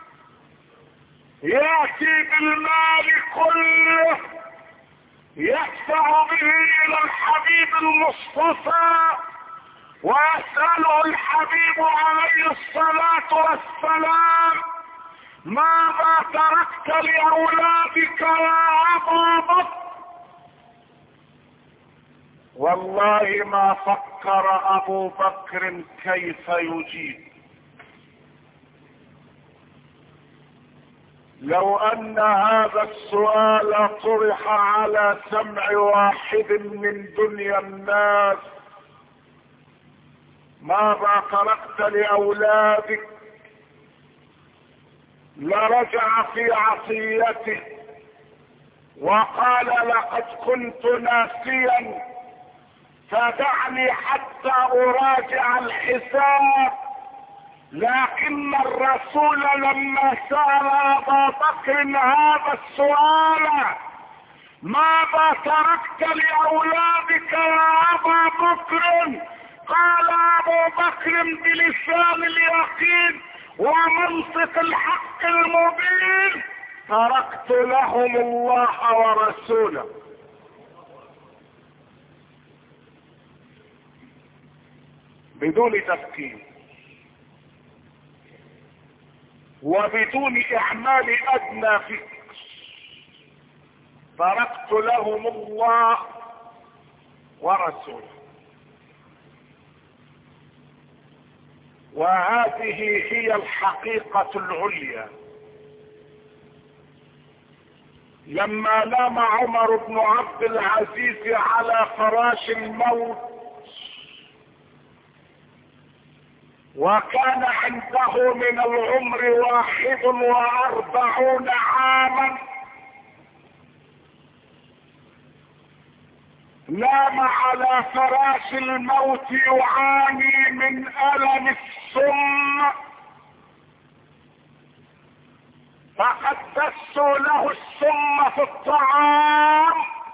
يأتي بالمال كله يدفع به الى الحبيب المصطفى ويسأله الحبيب عليه الصلاة والسلام: ماذا تركت لأولادك يا أبا بكر؟ والله ما فكر أبو بكر كيف يجيب. لو أن هذا السؤال طرح على سمع واحد من دنيا الناس: ماذا تركت لأولادك؟ لرجع في عصيته وقال: لقد كنت ناسيا فدعني حتى اراجع الحساب. لكن الرسول لما سأل ابا بكر هذا السؤال: ماذا تركت لاولادك يا ابا بكر؟ قال ابو بكر بلسان اليقين ومنطق الحق المبين: تركت لهم الله ورسوله. بدون تفكير وبدون اعمال ادنى فكر، تركت لهم الله ورسوله. وهذه هي الحقيقة العليا. لما نام عمر بن عبد العزيز على فراش الموت وكان عنده من العمر واحد واربعون عاما، نام على فراش الموت يعاني من ألم السم، فقد دسوا له السم في الطعام،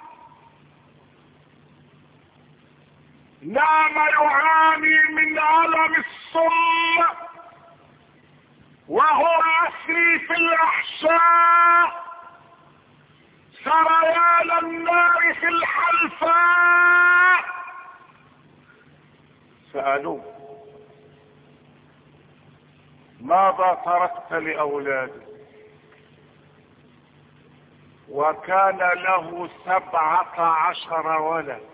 نام يعاني من ألم السم وهو يسري في الأحشاء سريان النار في الحلفاء. سألوه: ماذا تركت لأولادك؟ وكان له سبعة عشر ولد.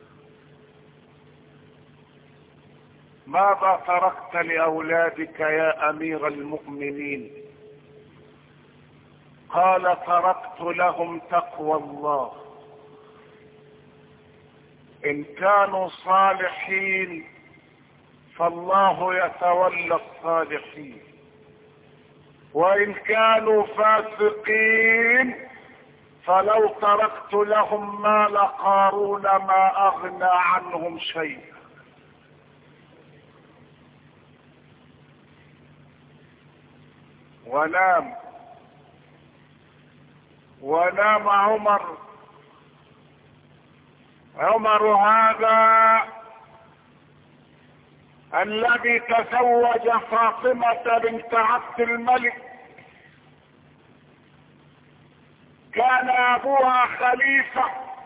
ماذا تركت لأولادك يا أمير المؤمنين؟ قال: تركت لهم تقوى الله، إن كانوا صالحين فالله يتولى الصالحين، وإن كانوا فاسقين فلو تركت لهم مال قارون ما أغنى عنهم شيئا. ونام ونام عمر. عمر هذا الذي تزوج فاطمة بنت عبد الملك كان ابوها خليفة،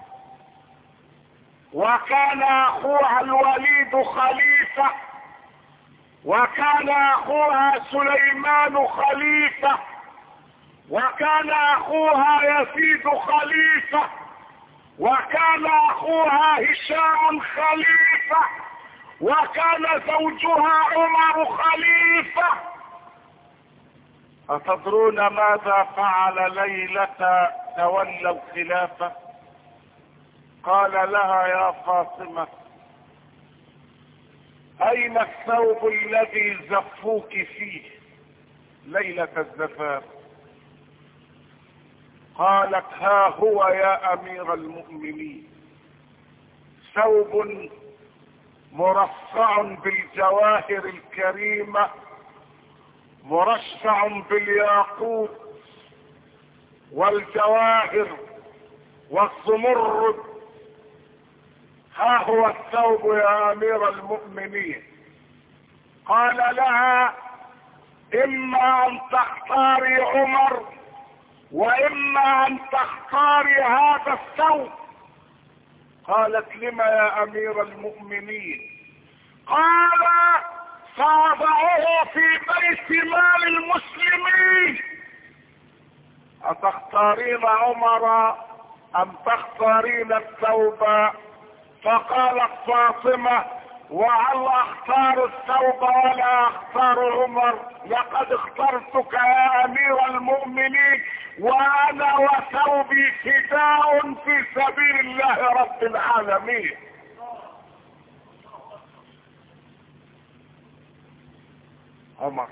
وكان اخوها الوليد خليفة، وكان اخوها سليمان خليفة، وكان اخوها يزيد خليفة، وكان اخوها هشام خليفة، وكان زوجها عمر خليفة. أتدرون ماذا فعل ليلة تولى الخلافة؟ قال لها يا فاطمة أين الثوب الذي زفوك فيه ليلة الزفاف؟ قالت ها هو يا أمير المؤمنين، ثوب مرصع بالجواهر الكريمة مرشع بالياقوت والجواهر والزمرد، ها هو الثوب يا امير المؤمنين. قال لها اما ان تختاري عمر واما ان تختاري هذا الثوب. قالت لما يا امير المؤمنين؟ قال فوضعه في بيت مال المسلمين. اتختارين عمر ام تختارين الثوب؟ فقالت فاطمة وهل اختار الثوب ولا اختار عمر؟ لقد اخترتك يا امير المؤمنين وانا وثوبي فداء في سبيل الله رب العالمين. عمر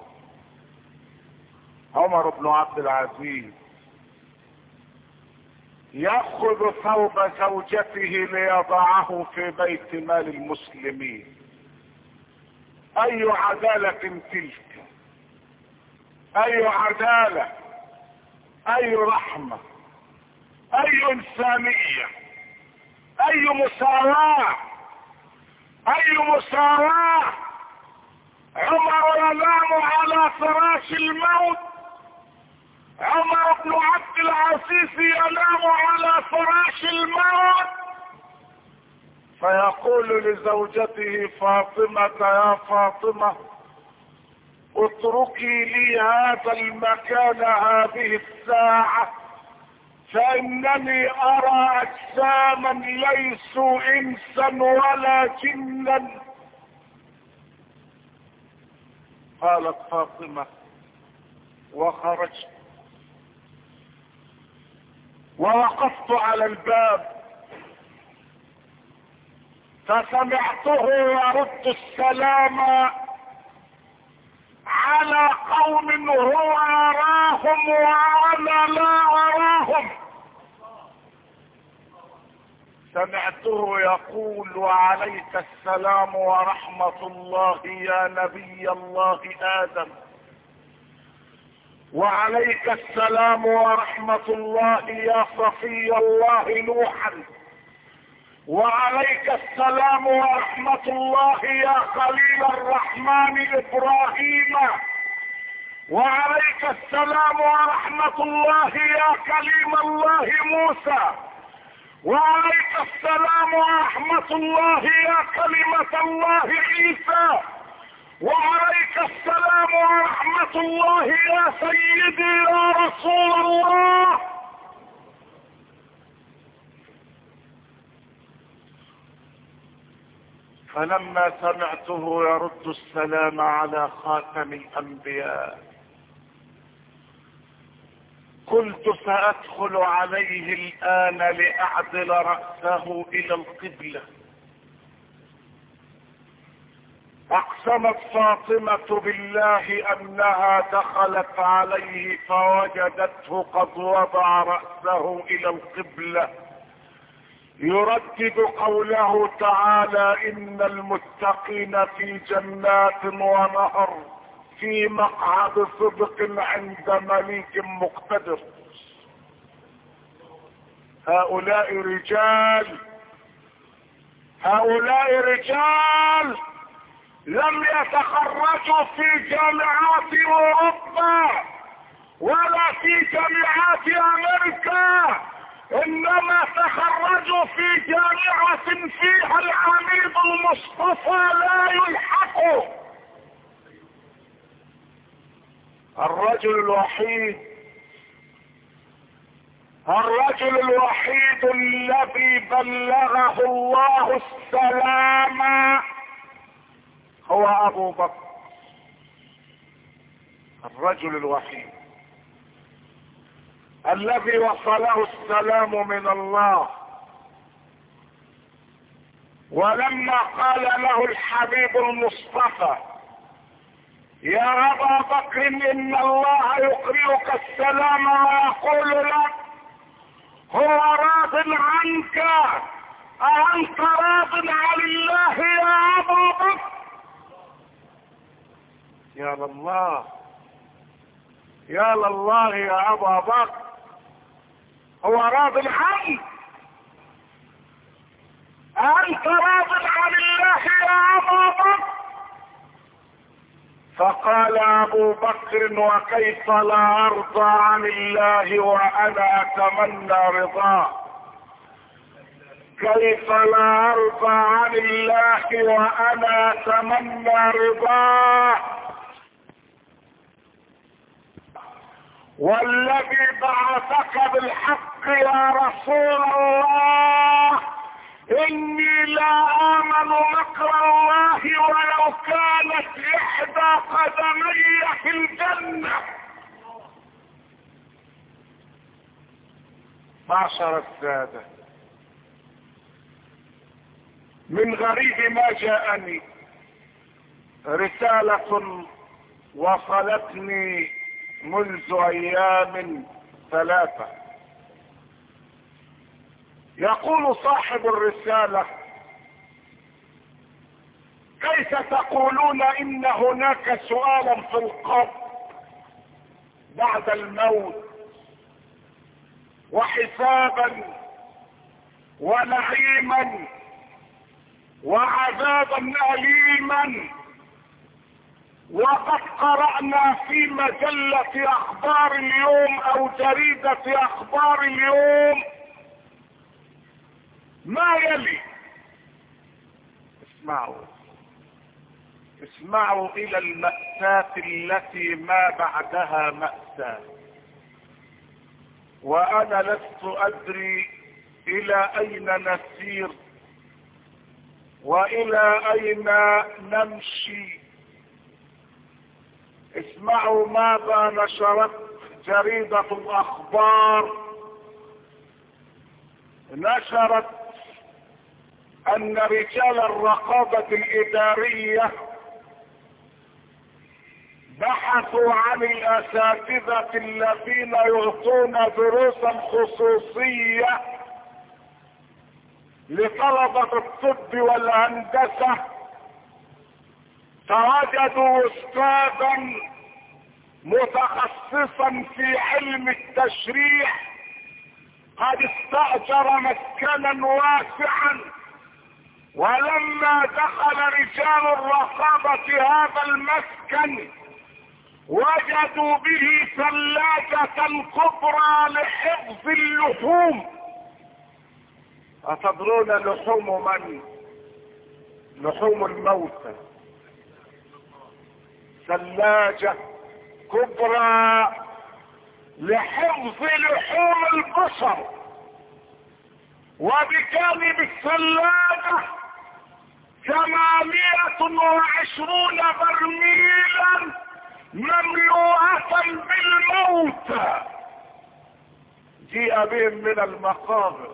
عمر بن عبد العزيز يأخذ ثوب زوجته ليضعه في بيت مال المسلمين. اي عدالة تلك، اي عدالة، اي رحمة، اي انسانية، اي مساواة، اي مساواة. عمر ينام على فراش الموت، عمر بن عبد العزيز ينام على فراش الموت فيقول لزوجته فاطمة يا فاطمة اتركي لي هذا المكان هذه الساعة فانني ارى اجساما ليسوا انسا ولا جنا. قالت فاطمة وخرجت ووقفت على الباب فسمعته يرد السلام على قوم هو يراهم وانا لا اراهم. سمعته يقول وعليك السلام ورحمة الله يا نبي الله آدم، وعليك السلام ورحمة الله يا صفي الله نوحا، وعليك السلام ورحمة الله يا خليل الرحمن إبراهيم، وعليك السلام ورحمة الله يا كليم الله موسى، وعليك السلام ورحمة الله يا كلمة الله عيسى، وعليك السلام ورحمة الله يا سيدي يا رسول الله. فلما سمعته يرد السلام على خاتم الانبياء قلت سأدخل عليه الآن لأعدل رأسه إلى القبلة. أقسمت فاطمة بالله أنها دخلت عليه فوجدته قد وضع رأسه إلى القبلة يردد قوله تعالى إن المتقين في جنات ونهر في مقعد صدق عند مليك مقتدر. هؤلاء رجال، هؤلاء رجال لم يتخرجوا في جامعات اوروبا ولا في جامعات امريكا، انما تخرجوا في جامعة فيها العميد المصطفى لا يلحق. الرجل الوحيد الرجل الوحيد الذي بلغه الله السلام هو ابو بكر. الرجل الوحيد الذي وصله السلام من الله. ولما قال له الحبيب المصطفى يا ابا بكر ان الله يقرئك السلام ويقول لك هو راض عنك، أأنت راض عن الله يا ابا بكر؟ يا لله يا لله يا ابا بكر، هو راض عنك؟ أنت راض عن الله يا ابا بكر؟ فقال ابو بكر وكيف لا ارضى عن الله وانا اتمنى رضاه، كيف لا ارضى عن الله وانا اتمنى رضاه. والذي بعثك بالحق يا رسول الله اني لا امن مكر الله ولو كانت احدى قدمي في الجنة. معشر السادة، من غريب ما جاءني رسالة وصلتني منذ ايام ثلاثة. يقول صاحب الرسالة كيف تقولون ان هناك سؤالا في القبر بعد الموت وحسابا ونعيما وعذابا أليما، وقد قرأنا في مجلة اخبار اليوم او جريدة اخبار اليوم ما يلي. اسمعوا اسمعوا الى المأساة التي ما بعدها مأساة، وانا لست ادري الى اين نسير والى اين نمشي. اسمعوا ماذا نشرت جريدة الاخبار. نشرت ان رجال الرقابة الادارية بحثوا عن الاساتذة الذين يعطون دروسا خصوصية لطلبة الطب والهندسة، فوجدوا استاذا متخصصا في علم التشريح قد استأجر مسكنا واسعا، ولما دخل رجال الرقابة هذا المسكن وجدوا به ثلاجة كبرى لحفظ اللحوم. أتدرون لحوم من؟ لحوم الموتى. ثلاجة كبرى لحفظ لحوم البشر، وبجانب الثلاجة ثمانية وعشرون برميلا مملوءة بالموتى جيء بهم من المقابر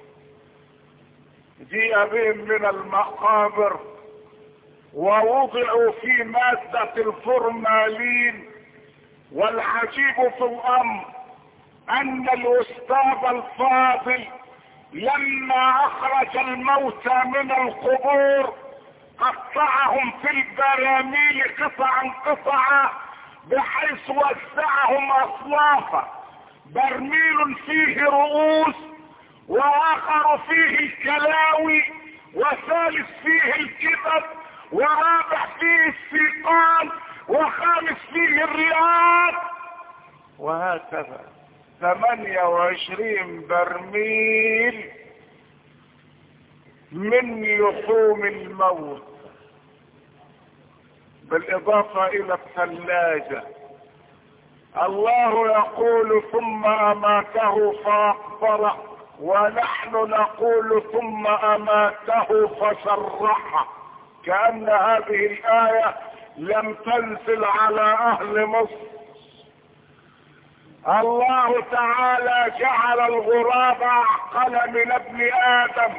جيء بهم من المقابر ووضعوا في مادة الفورمالين. والعجيب في الامر ان الاستاذ الفاضل لما اخرج الموتى من القبور قطعهم في البراميل قطعا قطعا بحيث وزعهم اصنافا، برميل فيه رؤوس، واخر فيه الكلاوي، وثالث فيه الكبد، ورابع فيه السيقان، وخامس فيه الرياض، وهكذا ثمانية وعشرين برميل من لحوم الموت، بالاضافة الى الثلاجة. الله يقول ثم اماته فاقبره، ونحن نقول ثم اماته فشرحه، كأن هذه الآية لم تنزل على اهل مصر. الله تعالى جعل الغراب اعقل من ابن ادم،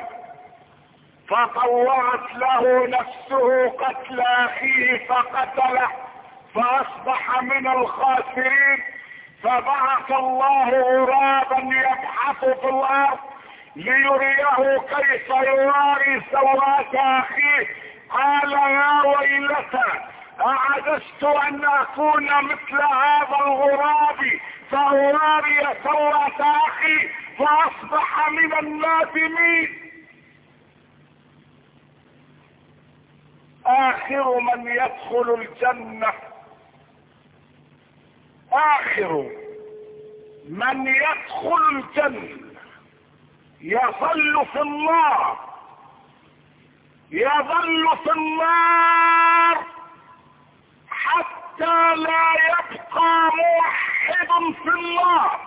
فطوعت له نفسه قتل اخيه فقتله فاصبح من الخاسرين، فبعث الله غرابا يبحث في الارض ليريه كيف يواري سوءة اخيه. قال يا ويلتى اعجزت ان اكون مثل هذا الغراب فاواري سوءة اخي فاصبح من النادمين. اخر من يدخل الجنة، اخر من يدخل الجنة يظل في النار، يظل في النار حتى لا يبقى موحد في النار.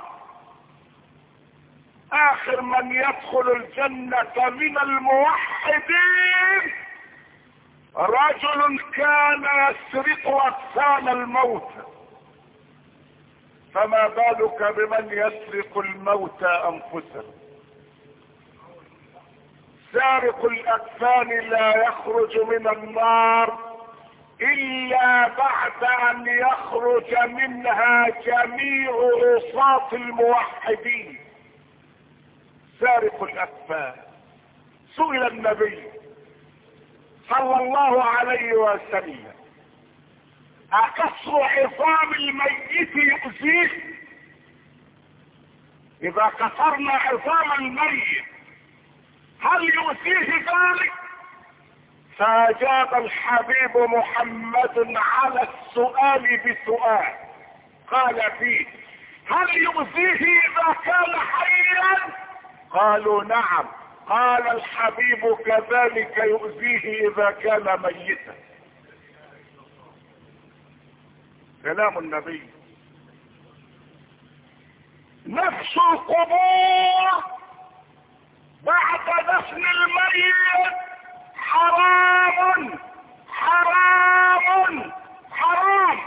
اخر من يدخل الجنة من الموحدين رجل كان يسرق اجسام الموت، فما بالك بمن يسرق الموتى انفسهم. سارق الاكفان لا يخرج من النار الا بعد ان يخرج منها جميع عصاة الموحدين. سارق الاكفان سئل النبي صلى الله عليه وسلم اكسر عظام الميت يؤذيه؟ اذا كسرنا عظام الميت هل يؤذيه ذلك؟ فاجاب الحبيب محمد على السؤال بسؤال، قال فيه هل يؤذيه اذا كان حيا؟ قالوا نعم. قال الحبيب كذلك يؤذيه اذا كان ميتا. كلام النبي. نفس القبور بعد دفن الميت حرام حرام حرام،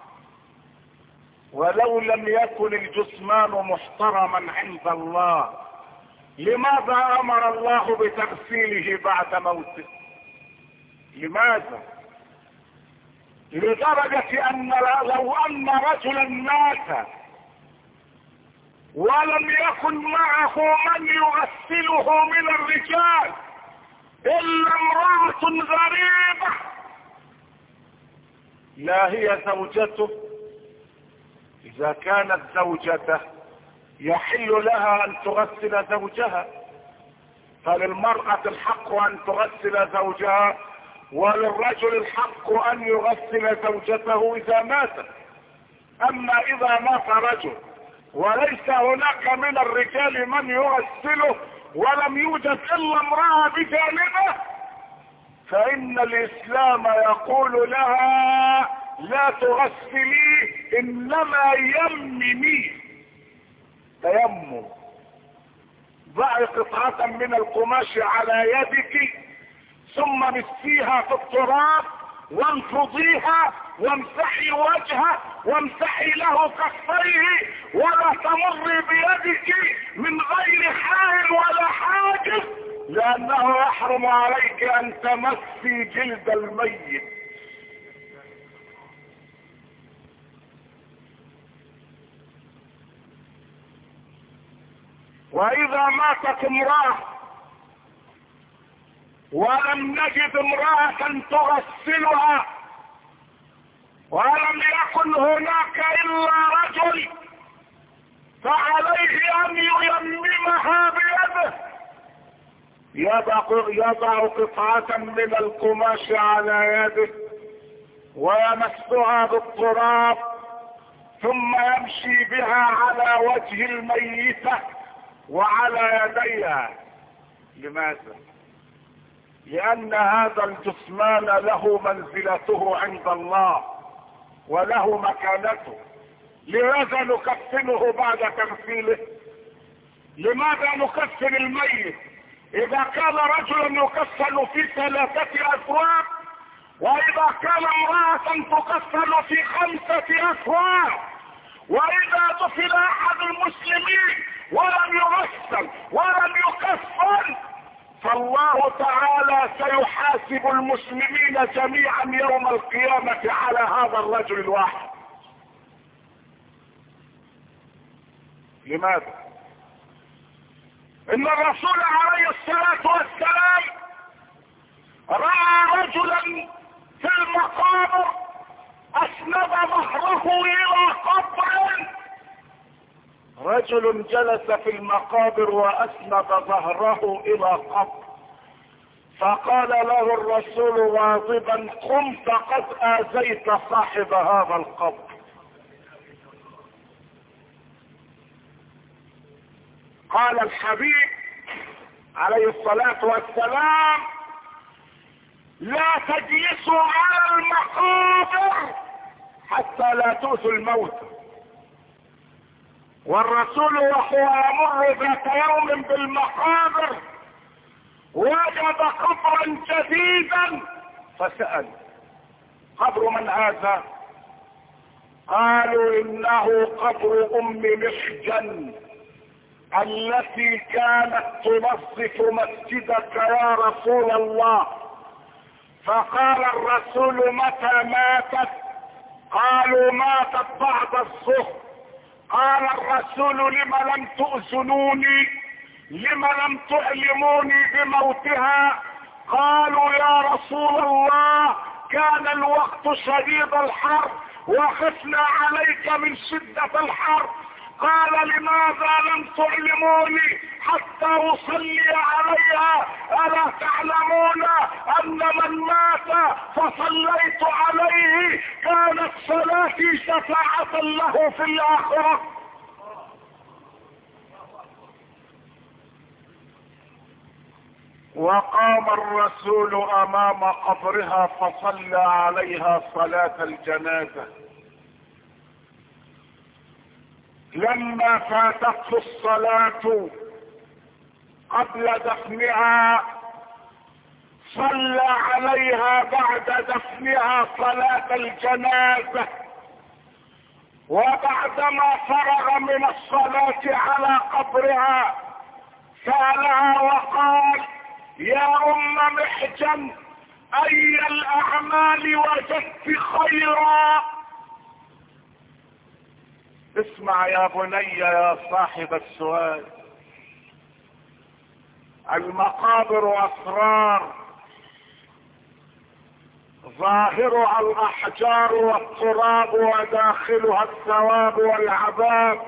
ولو لم يكن الجثمان محترما عند الله لماذا امر الله بتغسيله بعد موته؟ لماذا؟ لدرجة ان لو ان رجلا مات ولم يكن معه من يغسله من الرجال الا امرأة غريبة، لا هي زوجته، اذا كانت زوجته يحل لها ان تغسل زوجها، فللمرأة الحق ان تغسل زوجها وللرجل الحق ان يغسل زوجته اذا ماتت. اما اذا مات رجل وليس هناك من الرجال من يغسله ولم يوجد الا امرأة بجانبه، فان الاسلام يقول لها لا تغسليه انما يممي. تيمم، ضعي قطعة من القماش على يدك ثم مسيها في التراب وانفضيها وامسحي وجهه وامسحي له كفيه، ولا تمر بيدك من غير حائل ولا حاجز، لانه يحرم عليك ان تمسي جلد الميت. واذا ماتت امرأة ولم نجد امرأة تغسلها ولم يكن هناك الا رجل فعليه ان ييممها بيده، يضع يضع قطعة من القماش على يده ويمسها بالتراب ثم يمشي بها على وجه الميتة وعلى يديها. لماذا؟ لأن هذا الجثمان له منزلته عند الله وله مكانته. لماذا نكفنه بعد تغسيله؟ لماذا نكفن الميت إذا كان رجلا يكفن في ثلاثة أثواب وإذا كان امرأة تكفن في خمسة أثواب وإذا دفن أحد المسلمين ولم يغسل ولم يكفن فالله تعالى سيحاسب المسلمين جميعا يوم القيامة على هذا الرجل الواحد. لماذا؟ ان الرسول عليه الصلاة والسلام رأى رجلا في المقابر اسند ظهره الى قبر. رجل جلس في المقابر واسند ظهره الى قبر، فقال له الرسول غاضبا: قم فقد آذيت صاحب هذا القبر. قال الحبيب عليه الصلاة والسلام: لا تجلسوا على المقابر حتى لا تؤذوا الموت. والرسول وهو يمر ذات يوم بالمقابر وجد قبرا جديدا فسأل: قبر من هذا؟ قالوا: انه قبر ام محجن التي كانت تنظف مسجدك يا رسول الله. فقال الرسول: متى ماتت؟ قالوا: ماتت بعد الظهر. قال الرسول: لم لم تؤذنوني؟ لم لم تعلموني بموتها؟ قالوا: يا رسول الله كان الوقت شديد الحر وخفنا عليك من شدة الحر. قال: لماذا لم تعلموني حتى اصلي عليها؟ الا تعلمون ان من مات فصليت عليه كانت صلاتي شفاعة له في الاخرة؟ وقام الرسول امام قبرها فصلى عليها صلاة الجنازة. لما فاتته الصلاة قبل دفنها صلى عليها بعد دفنها صلاة الجنازة. وبعدما فرغ من الصلاة على قبرها سألها وقال: يا ام محجن اي الاعمال وجدت خيرا؟ اسمع يا بني يا صاحب السؤال، المقابر اسرار ظاهرها الاحجار والتراب وداخلها الثواب والعذاب.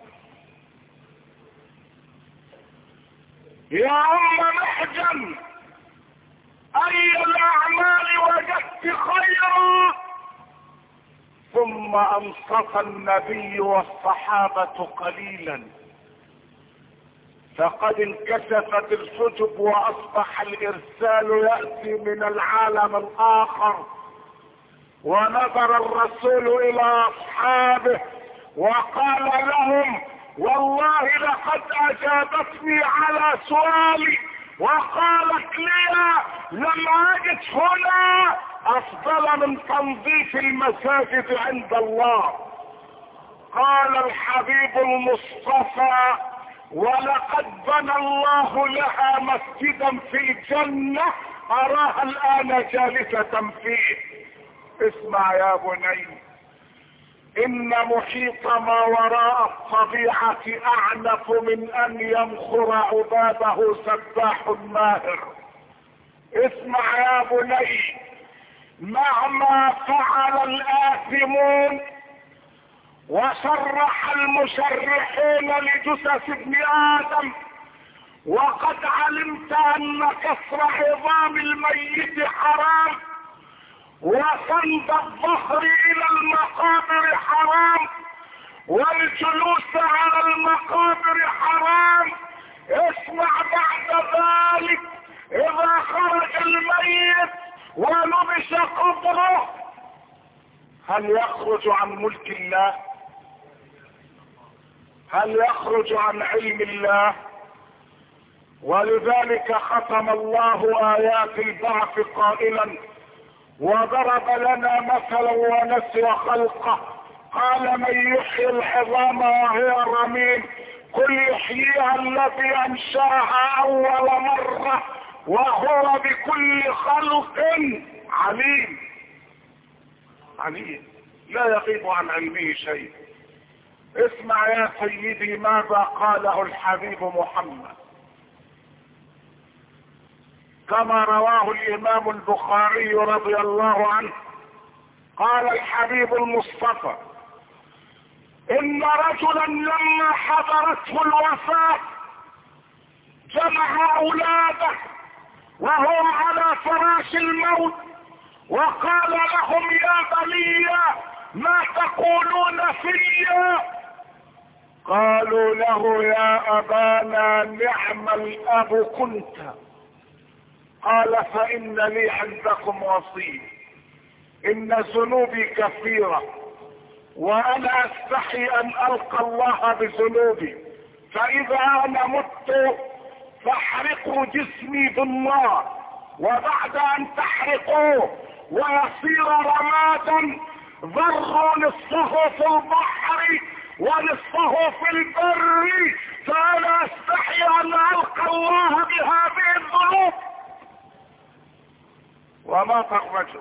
يا ام محجن اي الاعمال وجدت خيرا؟ ثم انصت النبي والصحابة قليلا، فقد انكشفت الحجب واصبح الارسال يأتي من العالم الاخر. ونظر الرسول الى اصحابه وقال لهم: والله لقد اجابتني على سؤالي وقالت لي لم اجد هنا افضل من تنظيف المساجد عند الله. قال الحبيب المصطفى: ولقد بنى الله لها مسجدا في الجنة اراها الان جالسة فيه. اسمع يا بني، ان محيط ما وراء الطبيعة اعنف من ان يمخر عباده سباح ماهر. اسمع يا بني، مهما فعل الآثمون وشرح المشرحون لجثث ابن آدم وقد علمت علمت ان كسر عظام الميت حرام وسند الظهر الى المقابر حرام والجلوس على المقابر حرام، اسمع بعد ذلك اذا خرج الميت ونبش قبره هل يخرج عن ملك الله؟ هل يخرج عن علم الله؟ ولذلك ختم الله آيات البعث قائلا وضرب لنا مثلا ونسي خلقه قال من يحيي العظام وهي رميم قل يحييها الذي انشاها اول مرة وهو بكل خلق عليم. عليم لا يغيب عن علمه شيء. اسمع يا سيدي ماذا قاله الحبيب محمد كما رواه الامام البخاري رضي الله عنه. قال الحبيب المصطفى ان رجلا لما حضرته الوفاة جمع اولاده وهو على فراش الموت وقال لهم يا بني ما تقولون في؟ قالوا له يا ابانا نعم الاب كنت. قال فان لي عندكم وصيه ان ذنوبي كثيرة وانا استحي ان القى الله بذنوبي فاذا انا مت فاحرقوا جسمي بالنار وبعد ان تحرقوه ويصير رمادا ذروا نصفه في البحر ونصفه في البر فانا استحي ان القى الله بهذه الذنوب. ومات الرجل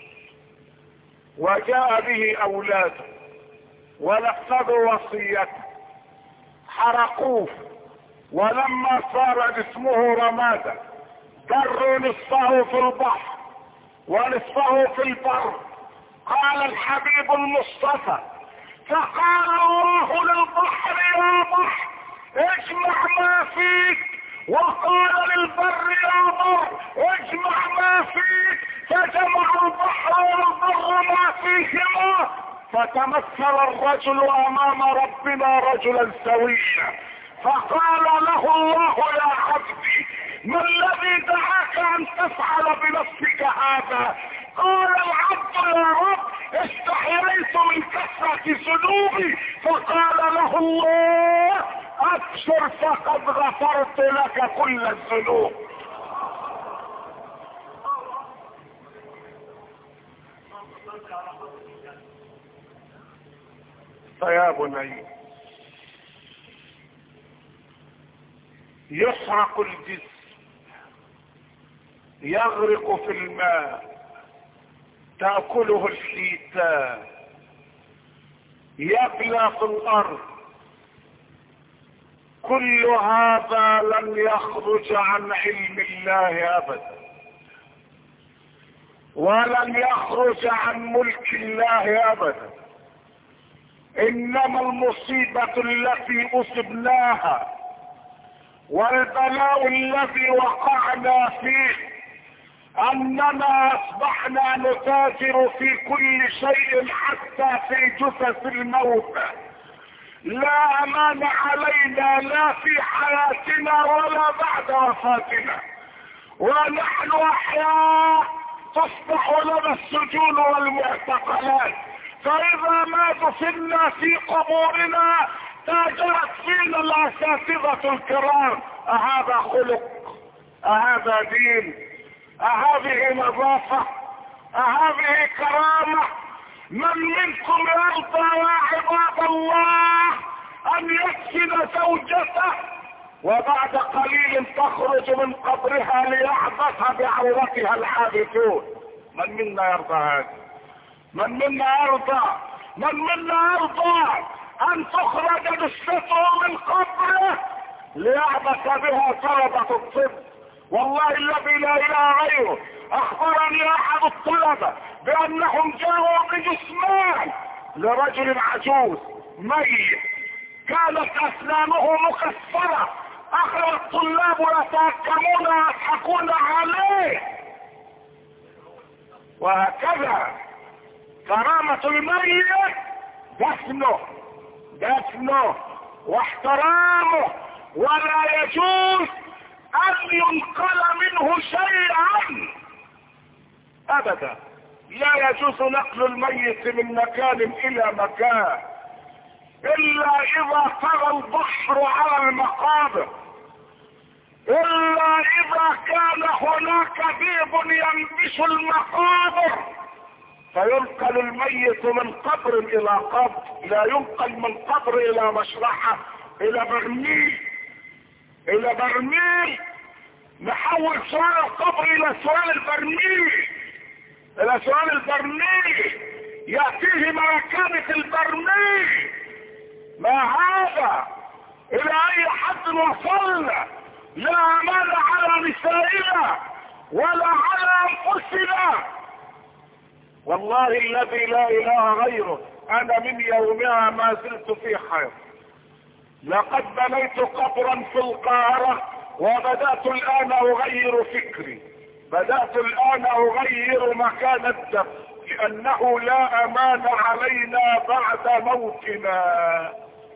وجاء به اولاده ونفذوا وصيته حرقوه ولما صار جسمه رمادا دروا نصفه في البحر ونصفه في البر. قال الحبيب المصطفى فقال الله للبحر يا بحر اجمع ما فيك وقال للبر يا بر اجمع ما فيك فجمع البحر والبر ما فيهما فتمثل الرجل امام ربنا رجلا سويا فقال له الله يا عبدي ما الذي دعاك ان تفعل بنفسك هذا؟ قال العبد يا رب استحييت من كثرة ذنوبي. فقال له الله ابشر فقد غفرت لك كل الذنوب. فيا بني يحرق الجسم يغرق في الماء تأكله الحيتان يبلى في الارض كل هذا لم يخرج عن علم الله ابدا ولم يخرج عن ملك الله ابدا. انما المصيبة التي اصبناها والبلاء الذي وقعنا فيه اننا اصبحنا نتاجر في كل شيء حتى في جثث الموتى. لا امان علينا لا في حياتنا ولا بعد وفاتنا ونحن احياء تصبح لنا السجون والمعتقلات. فاذا ما دفنا في قبورنا تاجرت فينا الاساتذة الكرام. اهذا خلق؟ اهذا دين؟ اهذه نظافة؟ اهذه كرامة؟ من منكم يرضى يا عباد الله ان يدفن زوجته وبعد قليل تخرج من قبرها ليعبث بعورتها الحادثون؟ من منا يرضى هذا؟ من منا يرضى من منا يرضى ان تخرج جثته من قبره ليعبث بها طلبة الطب؟ والله الذي لا اله غيره اخبرني احد الطلبة بانهم جاءوا بجسمان لرجل عجوز ميت كانت اسنانه مكسرة اخر الطلاب يتهكمون ويضحكون عليه. وهكذا كرامة الميت دفنه دفنه واحترامه، ولا يجوز ان ينقل منه شيئا ابدا. لا يجوز نقل الميت من مكان الى مكان الا اذا طغى البحر على المقابر، الا اذا كان هناك ديب ينبش المقابر فينقل الميت من قبر الى قبر، لا ينقل من قبر الى مشرحة الى برميل الى برميل. نحول سؤال القبر الى سؤال البرميل الى سؤال البرميل يأتيه مركبة البرميل. ما هذا؟ الى اي حد وصلنا؟ لا امان على نسائنا ولا على انفسنا. والله الذي لا اله غيره انا من يومها ما زلت في خير. لقد بنيت قبرا في القاهرة وبدأت الان اغير فكري، بدأت الان اغير مكان الدفن، لانه لا امان علينا بعد موتنا،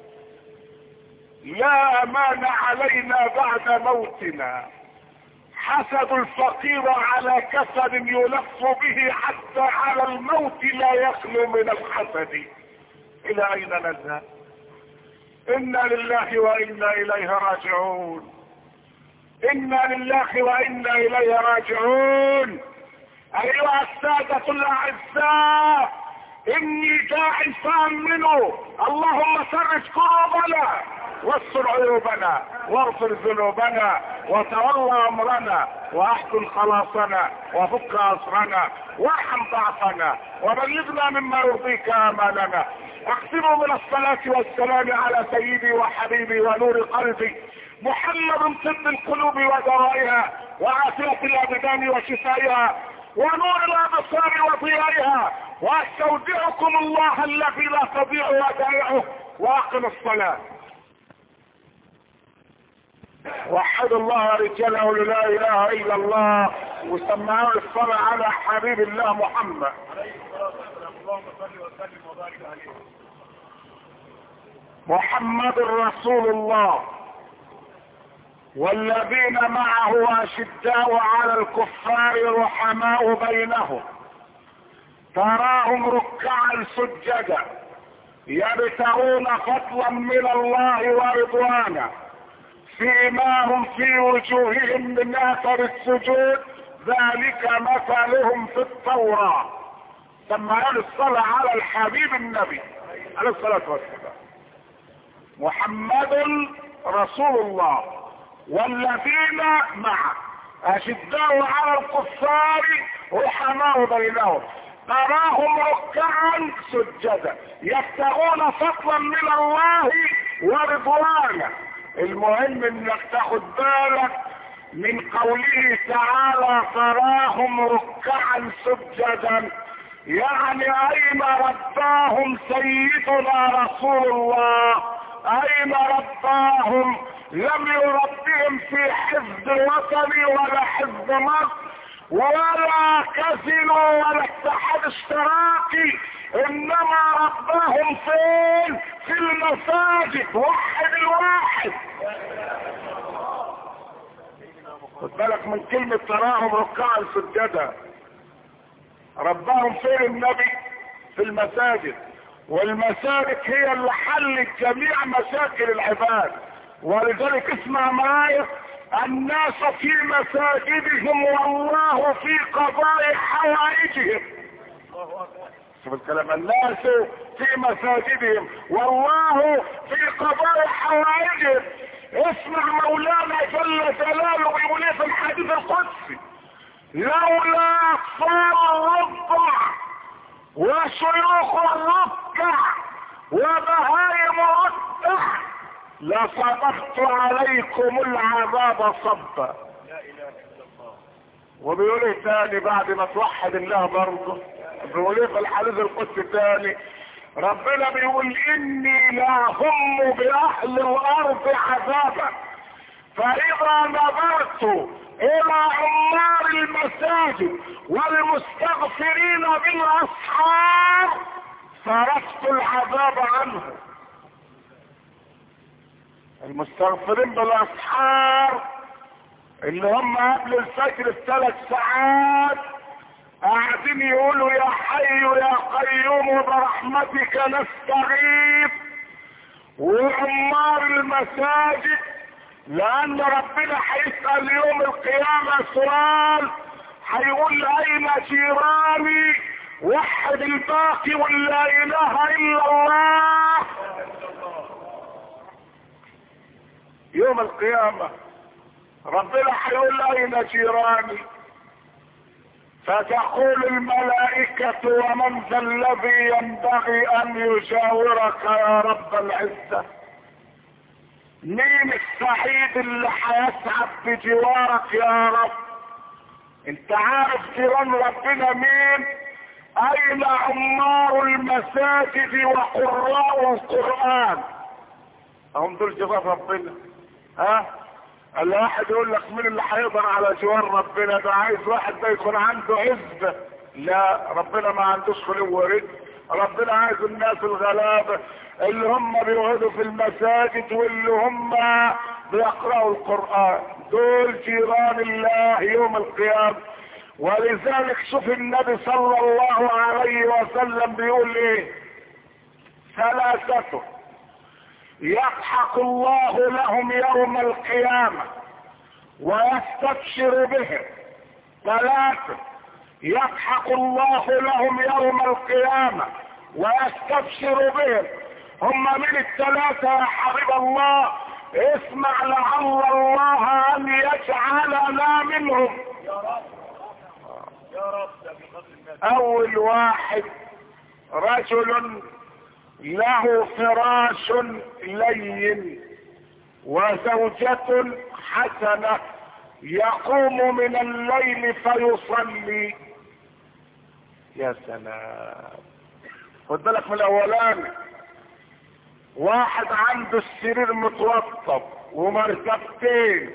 لا امان علينا بعد موتنا. حسد الفقير على كسد يلف به حتى على الموت لا يخلو من الحسد. الى اين نذهب؟ انا لله وانا اليه راجعون، انا لله وانا اليه راجعون. ايها السادة الاعزاء، اني داع فامنوا، اللهم فرج كربنا واستر عيوبنا واغفر ذنوبنا وتولى امرنا واحسن خلاصنا وفك اسرنا وارحم ضعفنا وبلغنا مما يرضيك امالنا. اختموا من الصلاة والسلام على سيدي وحبيبي ونور قلبي محمد، طب القلوب ودوائها وعافية الابدان وشفائها ونور الابصار وضيائها. واستودعكم الله الذي لا تضيع ودائعه، واقم الصلاة. وحد الله رجاله لا اله الا الله، وسمعوا الصلاة على حبيب الله محمد. محمد رسول الله والذين معه اشداء على الكفار رحماء بينهم، تراهم ركعا سجدا يبتغون فضلا من الله ورضوانا فيما هم في وجوههم من اثر السجود، ذلك مثلهم في التوراة. سمعوا الصلاة على الحبيب النبي عليه الصلاة والسلام. محمد رسول الله والذين معه اشداء على الكفار رحماء بينهم، تراهم ركعا سجدا يبتغون فضلا من الله ورضوانا. المهم انك تاخد بالك من قوله تعالى تراهم ركعا سجدا، يعني اين رباهم سيدنا رسول الله؟ اين رباهم؟ لم يربهم في حفظ وطني ولا حفظ مصر ولا كازينو ولا اتحاد اشتراكي، انما رباهم فين؟ في المساجد. وحد الواحد. خد بالك من كلمة تراهم ركعا سجدا. رباهم فين النبي؟ في المساجد، والمساجد هي اللي حلت جميع مشاكل العباد. ولذلك اسمع معايا، الناس في مساجدهم والله في قضاء حوائجهم. شوف الكلام، الناس في مساجدهم والله في قضاء حوائجهم. اسمع مولانا جل جلاله بيقول في الحديث القدسي: لولا اطفال الرضع وشيوخ الركع وبهائم الركع لصبغت عليكم العذاب صبا. وبيقول ايه تاني بعد ما توحد الله برضه؟ بيقول ايه في الحديث القدسي تاني؟ ربنا بيقول: اني لا هم باهل الارض عذابا فاذا نظرت الى عمار المساجد والمستغفرين بالاسحار صرفت العذاب عنه. المستغفرين بالاسحار اللي هم قبل الفجر بثلاث ساعات قاعدين يقولوا يا حي يا قيوم برحمتك نستغيث، وعمار المساجد لان ربنا هيسأل يوم القيامة سؤال، هيقول اين جيراني وحد الباقي ولا اله الا الله. يوم القيامة ربنا هيقول اين جيراني، فتقول الملائكة ومن ذا الذي ينبغي ان يجاورك يا رب العزة؟ مين السعيد اللي هيسعد بجوارك يا رب؟ انت عارف جيران ربنا مين؟ اين عمار المساجد وقراء القرآن؟ هم دول جيران ربنا. ها الواحد يقول لك مين اللي هيقدر على جوار ربنا؟ ده عايز واحد ده يكون عنده عزة. لا، ربنا ما عندوش خلو ورد. ربنا عايز الناس الغلابة اللي هم بيقعدوا في المساجد واللي هم بيقرأوا القرآن، دول جيران الله يوم القيامة. ولذلك شوف النبي صلى الله عليه وسلم بيقول ايه؟ ثلاثة يضحك الله لهم يوم القيامة ويستبشر بهم. ثلاثة يضحك الله لهم يوم القيامة ويستبشر بهم. هم من الثلاثة يا حبيب الله؟ اسمع لعل الله ان يجعلنا منهم يا رب يا رب. اول واحد رجل له فراش لين وزوجة حسنة يقوم من الليل فيصلي. يا سلام، خد بالك من الاولاني. واحد عنده السرير متوطب ومرتبتين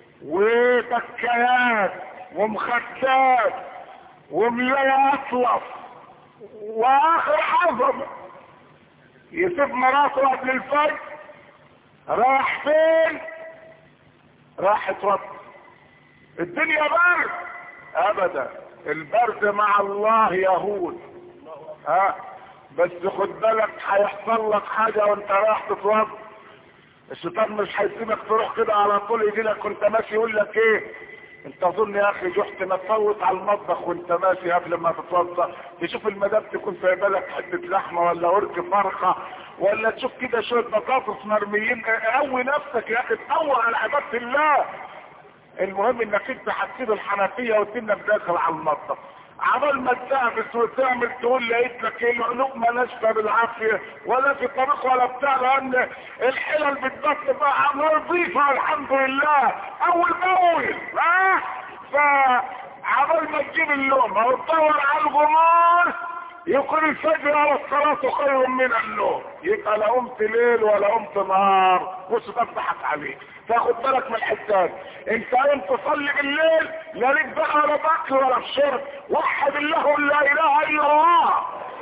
وتكيات ومخدات وملاية اطلس واخر عظمة، يسيب مراته قبل الفجر راح فين؟ راح اتوضى. الدنيا برد؟ ابدا، البرد مع الله يهون. ها بس خد بالك هيحصل لك حاجه وانت رايح تتوضى. الشيطان مش هيسيبك تروح كده على طول، يجي لك وانت ماشي يقول لك ايه؟ انت اظن يا اخي جحت ما تفوت على المطبخ وانت ماشي قبل ما تتوضى تشوف المدام تكون سايبه لك حته لحمه ولا ورك فرخه، ولا تشوف كده شويه بطاطس مرميين. قوي نفسك يا اخي، تقوى على عباده الله. المهم انك انت هتسيب الحنفيه وتنك داخل على المطبخ، عمال ما تدعبس وتعمل تقول لقيت لك ايه؟ لقمه ناشفه بالعافيه ولا في طريق ولا بتاع، لان الحلل بتبط بقى نظيفه الحمد لله اول باول. ها فعمال ما تجيب اللقمه وتدور على الغمار يكون الفجر على الصلاه خير من النوم، يبقى لا قمت ليل ولا قمت نهار. بص تضحك عليك. تاخد بالك من الحساب. انت قمت تصلي بالليل لا ليك بقى ولا باكل ولا في شرب، وحد الله لا اله الا الله.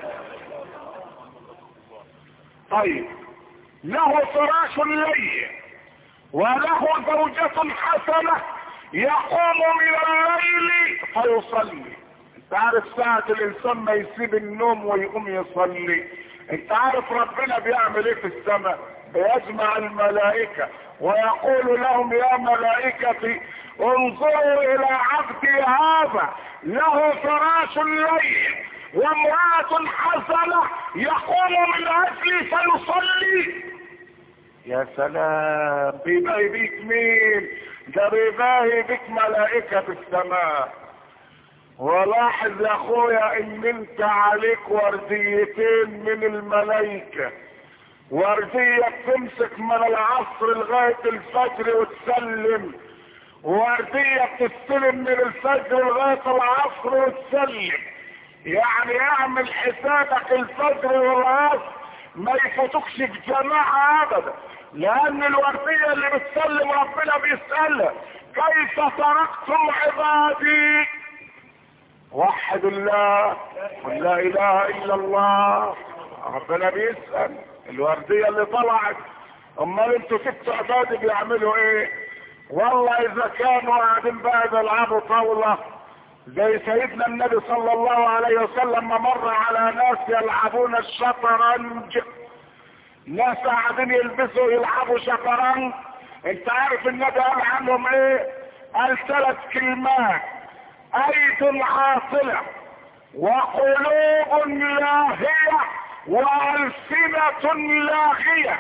طيب له فراش لين وله زوجة حسنة يقوم من الليل فيصلي. انت عارف ساعة الانسان ما يسيب النوم ويقوم يصلي، انت عارف ربنا بيعمل ايه في السماء؟ بيجمع الملائكة ويقول لهم يا ملائكتي انظروا الى عبدي هذا له فراش لين وامرأة حسنة يقوم من اجلي فيصلي. يا سلام، بيباهي بيك مين؟ ده بيباهي بيك ملائكة في السماء. ولاحظ يا اخويا ان انت عليك ورديتين من الملائكة، وردية تمسك من العصر لغاية الفجر وتسلم، وردية تستلم من الفجر لغاية العصر وتسلم. يعني اعمل حسابك الفجر والعصر ما يفوتكش في جماعة ابدا، لان الوردية اللي بتسلم ربنا بيسألها كيف تركتم عبادي؟ وحد الله ولا اله الا الله. ربنا بيسأل الوردية اللي طلعت امال انتوا سبتوا عبادي بيعملوا ايه؟ والله اذا كانوا قاعدين بقى بيلعبوا طاولة زي سيدنا النبي صلى الله عليه وسلم ما مر على ناس يلعبون الشطرنج، ناس قاعدين يلبسوا يلعبوا شطرنج. انت عارف النبي قال عنهم ايه؟ قال ثلاث كلمات: ايد عاطلة وقلوب لاهية والسنة لاغية.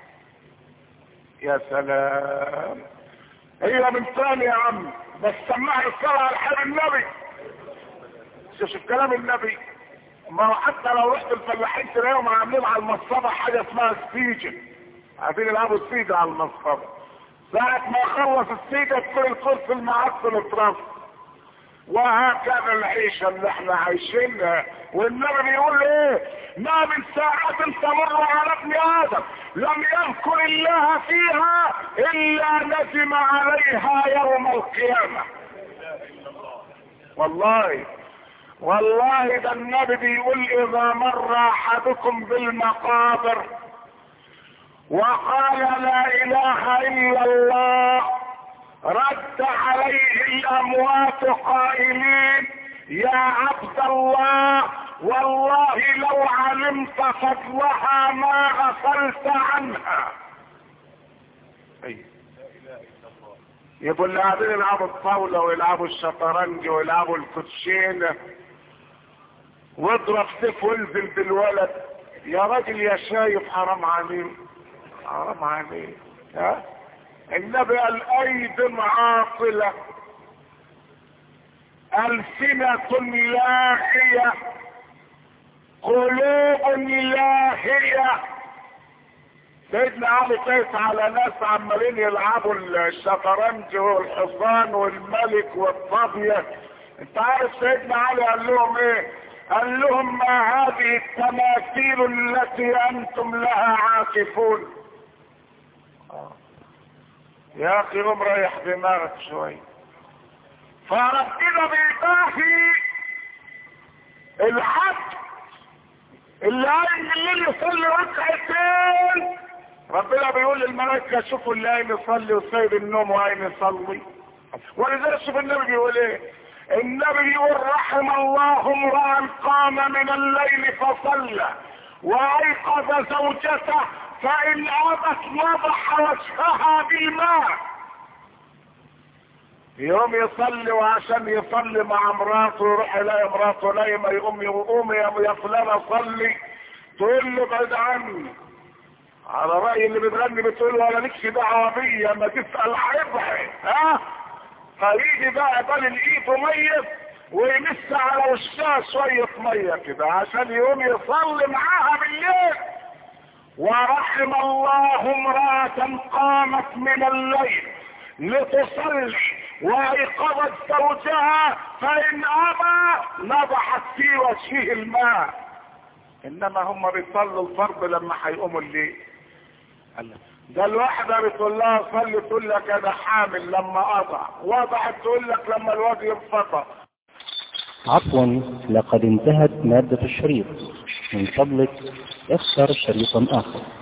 يا سلام، هي من ثاني يا عم، بس سمعني الصلاة على حال النبي. شوف كلام النبي، ما هو حتى لو رحت الفلاحين تلاقيهم عاملين على المصطبة حاجة اسمها السيجن، عايزين يلعبوا السيجن على المصطبة. ساعة ما يخلص السيجن تكون الكرسي المعطل اترص. وهكذا العيشة اللي احنا عايشينها. والنبي بيقول ايه؟ ما من ساعة تمر على ابن ادم لم يذكر الله فيها الا ندم عليها يوم القيامة. والله والله ده النبي بيقول اذا مر احدكم بالمقابر وقال لا اله الا الله رد عليه الاموات قائلين يا عبد الله والله لو علمت فضلها ما غفلت عنها. يبقوا اللي قاعدين يلعبوا الطاولة ويلعبوا الشطرنج ويلعبوا الكوتشينة واضرب سيف وانزل بالولد، يا راجل يا شايف حرام عليك حرام عليك. ها النبي قال ايد عاطلة السنة لاهية قلوب لاهية. سيدنا علي قيس على ناس عمالين يلعبوا الشطرنج والحصان والملك والطابية. انت عارف سيدنا علي قال لهم ايه؟ قال لهم ما هذه التماثيل التي انتم لها عاكفون. يا اخي قوم ريح دماغك شوي. فربنا بيطافي الحق اللي قايم الليل يصلي ركعتين، ربنا بيقول للملائكه شوفوا اللي قايم يصلي وسايب النوم وقايم يصلي. ولذلك شوف النبي بيقول ايه؟ النبي بيقول رحم الله امرأ قام من الليل فصلى وايقظ زوجته فان ابت نضح وجهها بالماء. يقوم يصلي وعشان يصلي مع مراته يروح يلاقي مراته نايمه يقوم يقوم يا فلان صلي، تقول له بعد عني. على راي اللي بتغني بتقول ولا لكش دعوه بيا ما تسال عبعي. ها فيجي بقى بال الايد ميه ويمس على وشها شويه ميه كده عشان يقوم يصلي معاها بالليل. ورحم الله امرأة قامت من الليل لتصلي وايقظت زوجها فان ابى نضحت في وجهه الماء. انما هم بيصلوا الفرض لما هيقوموا الليل. ده الواحدة بتقول لها صلي تقول لك انا حامل لما اضع، وضعت تقول لك لما الواد ينفطر. عفوا لقد انتهت مادة الشريط، من فضلك اختر شريطا اخر.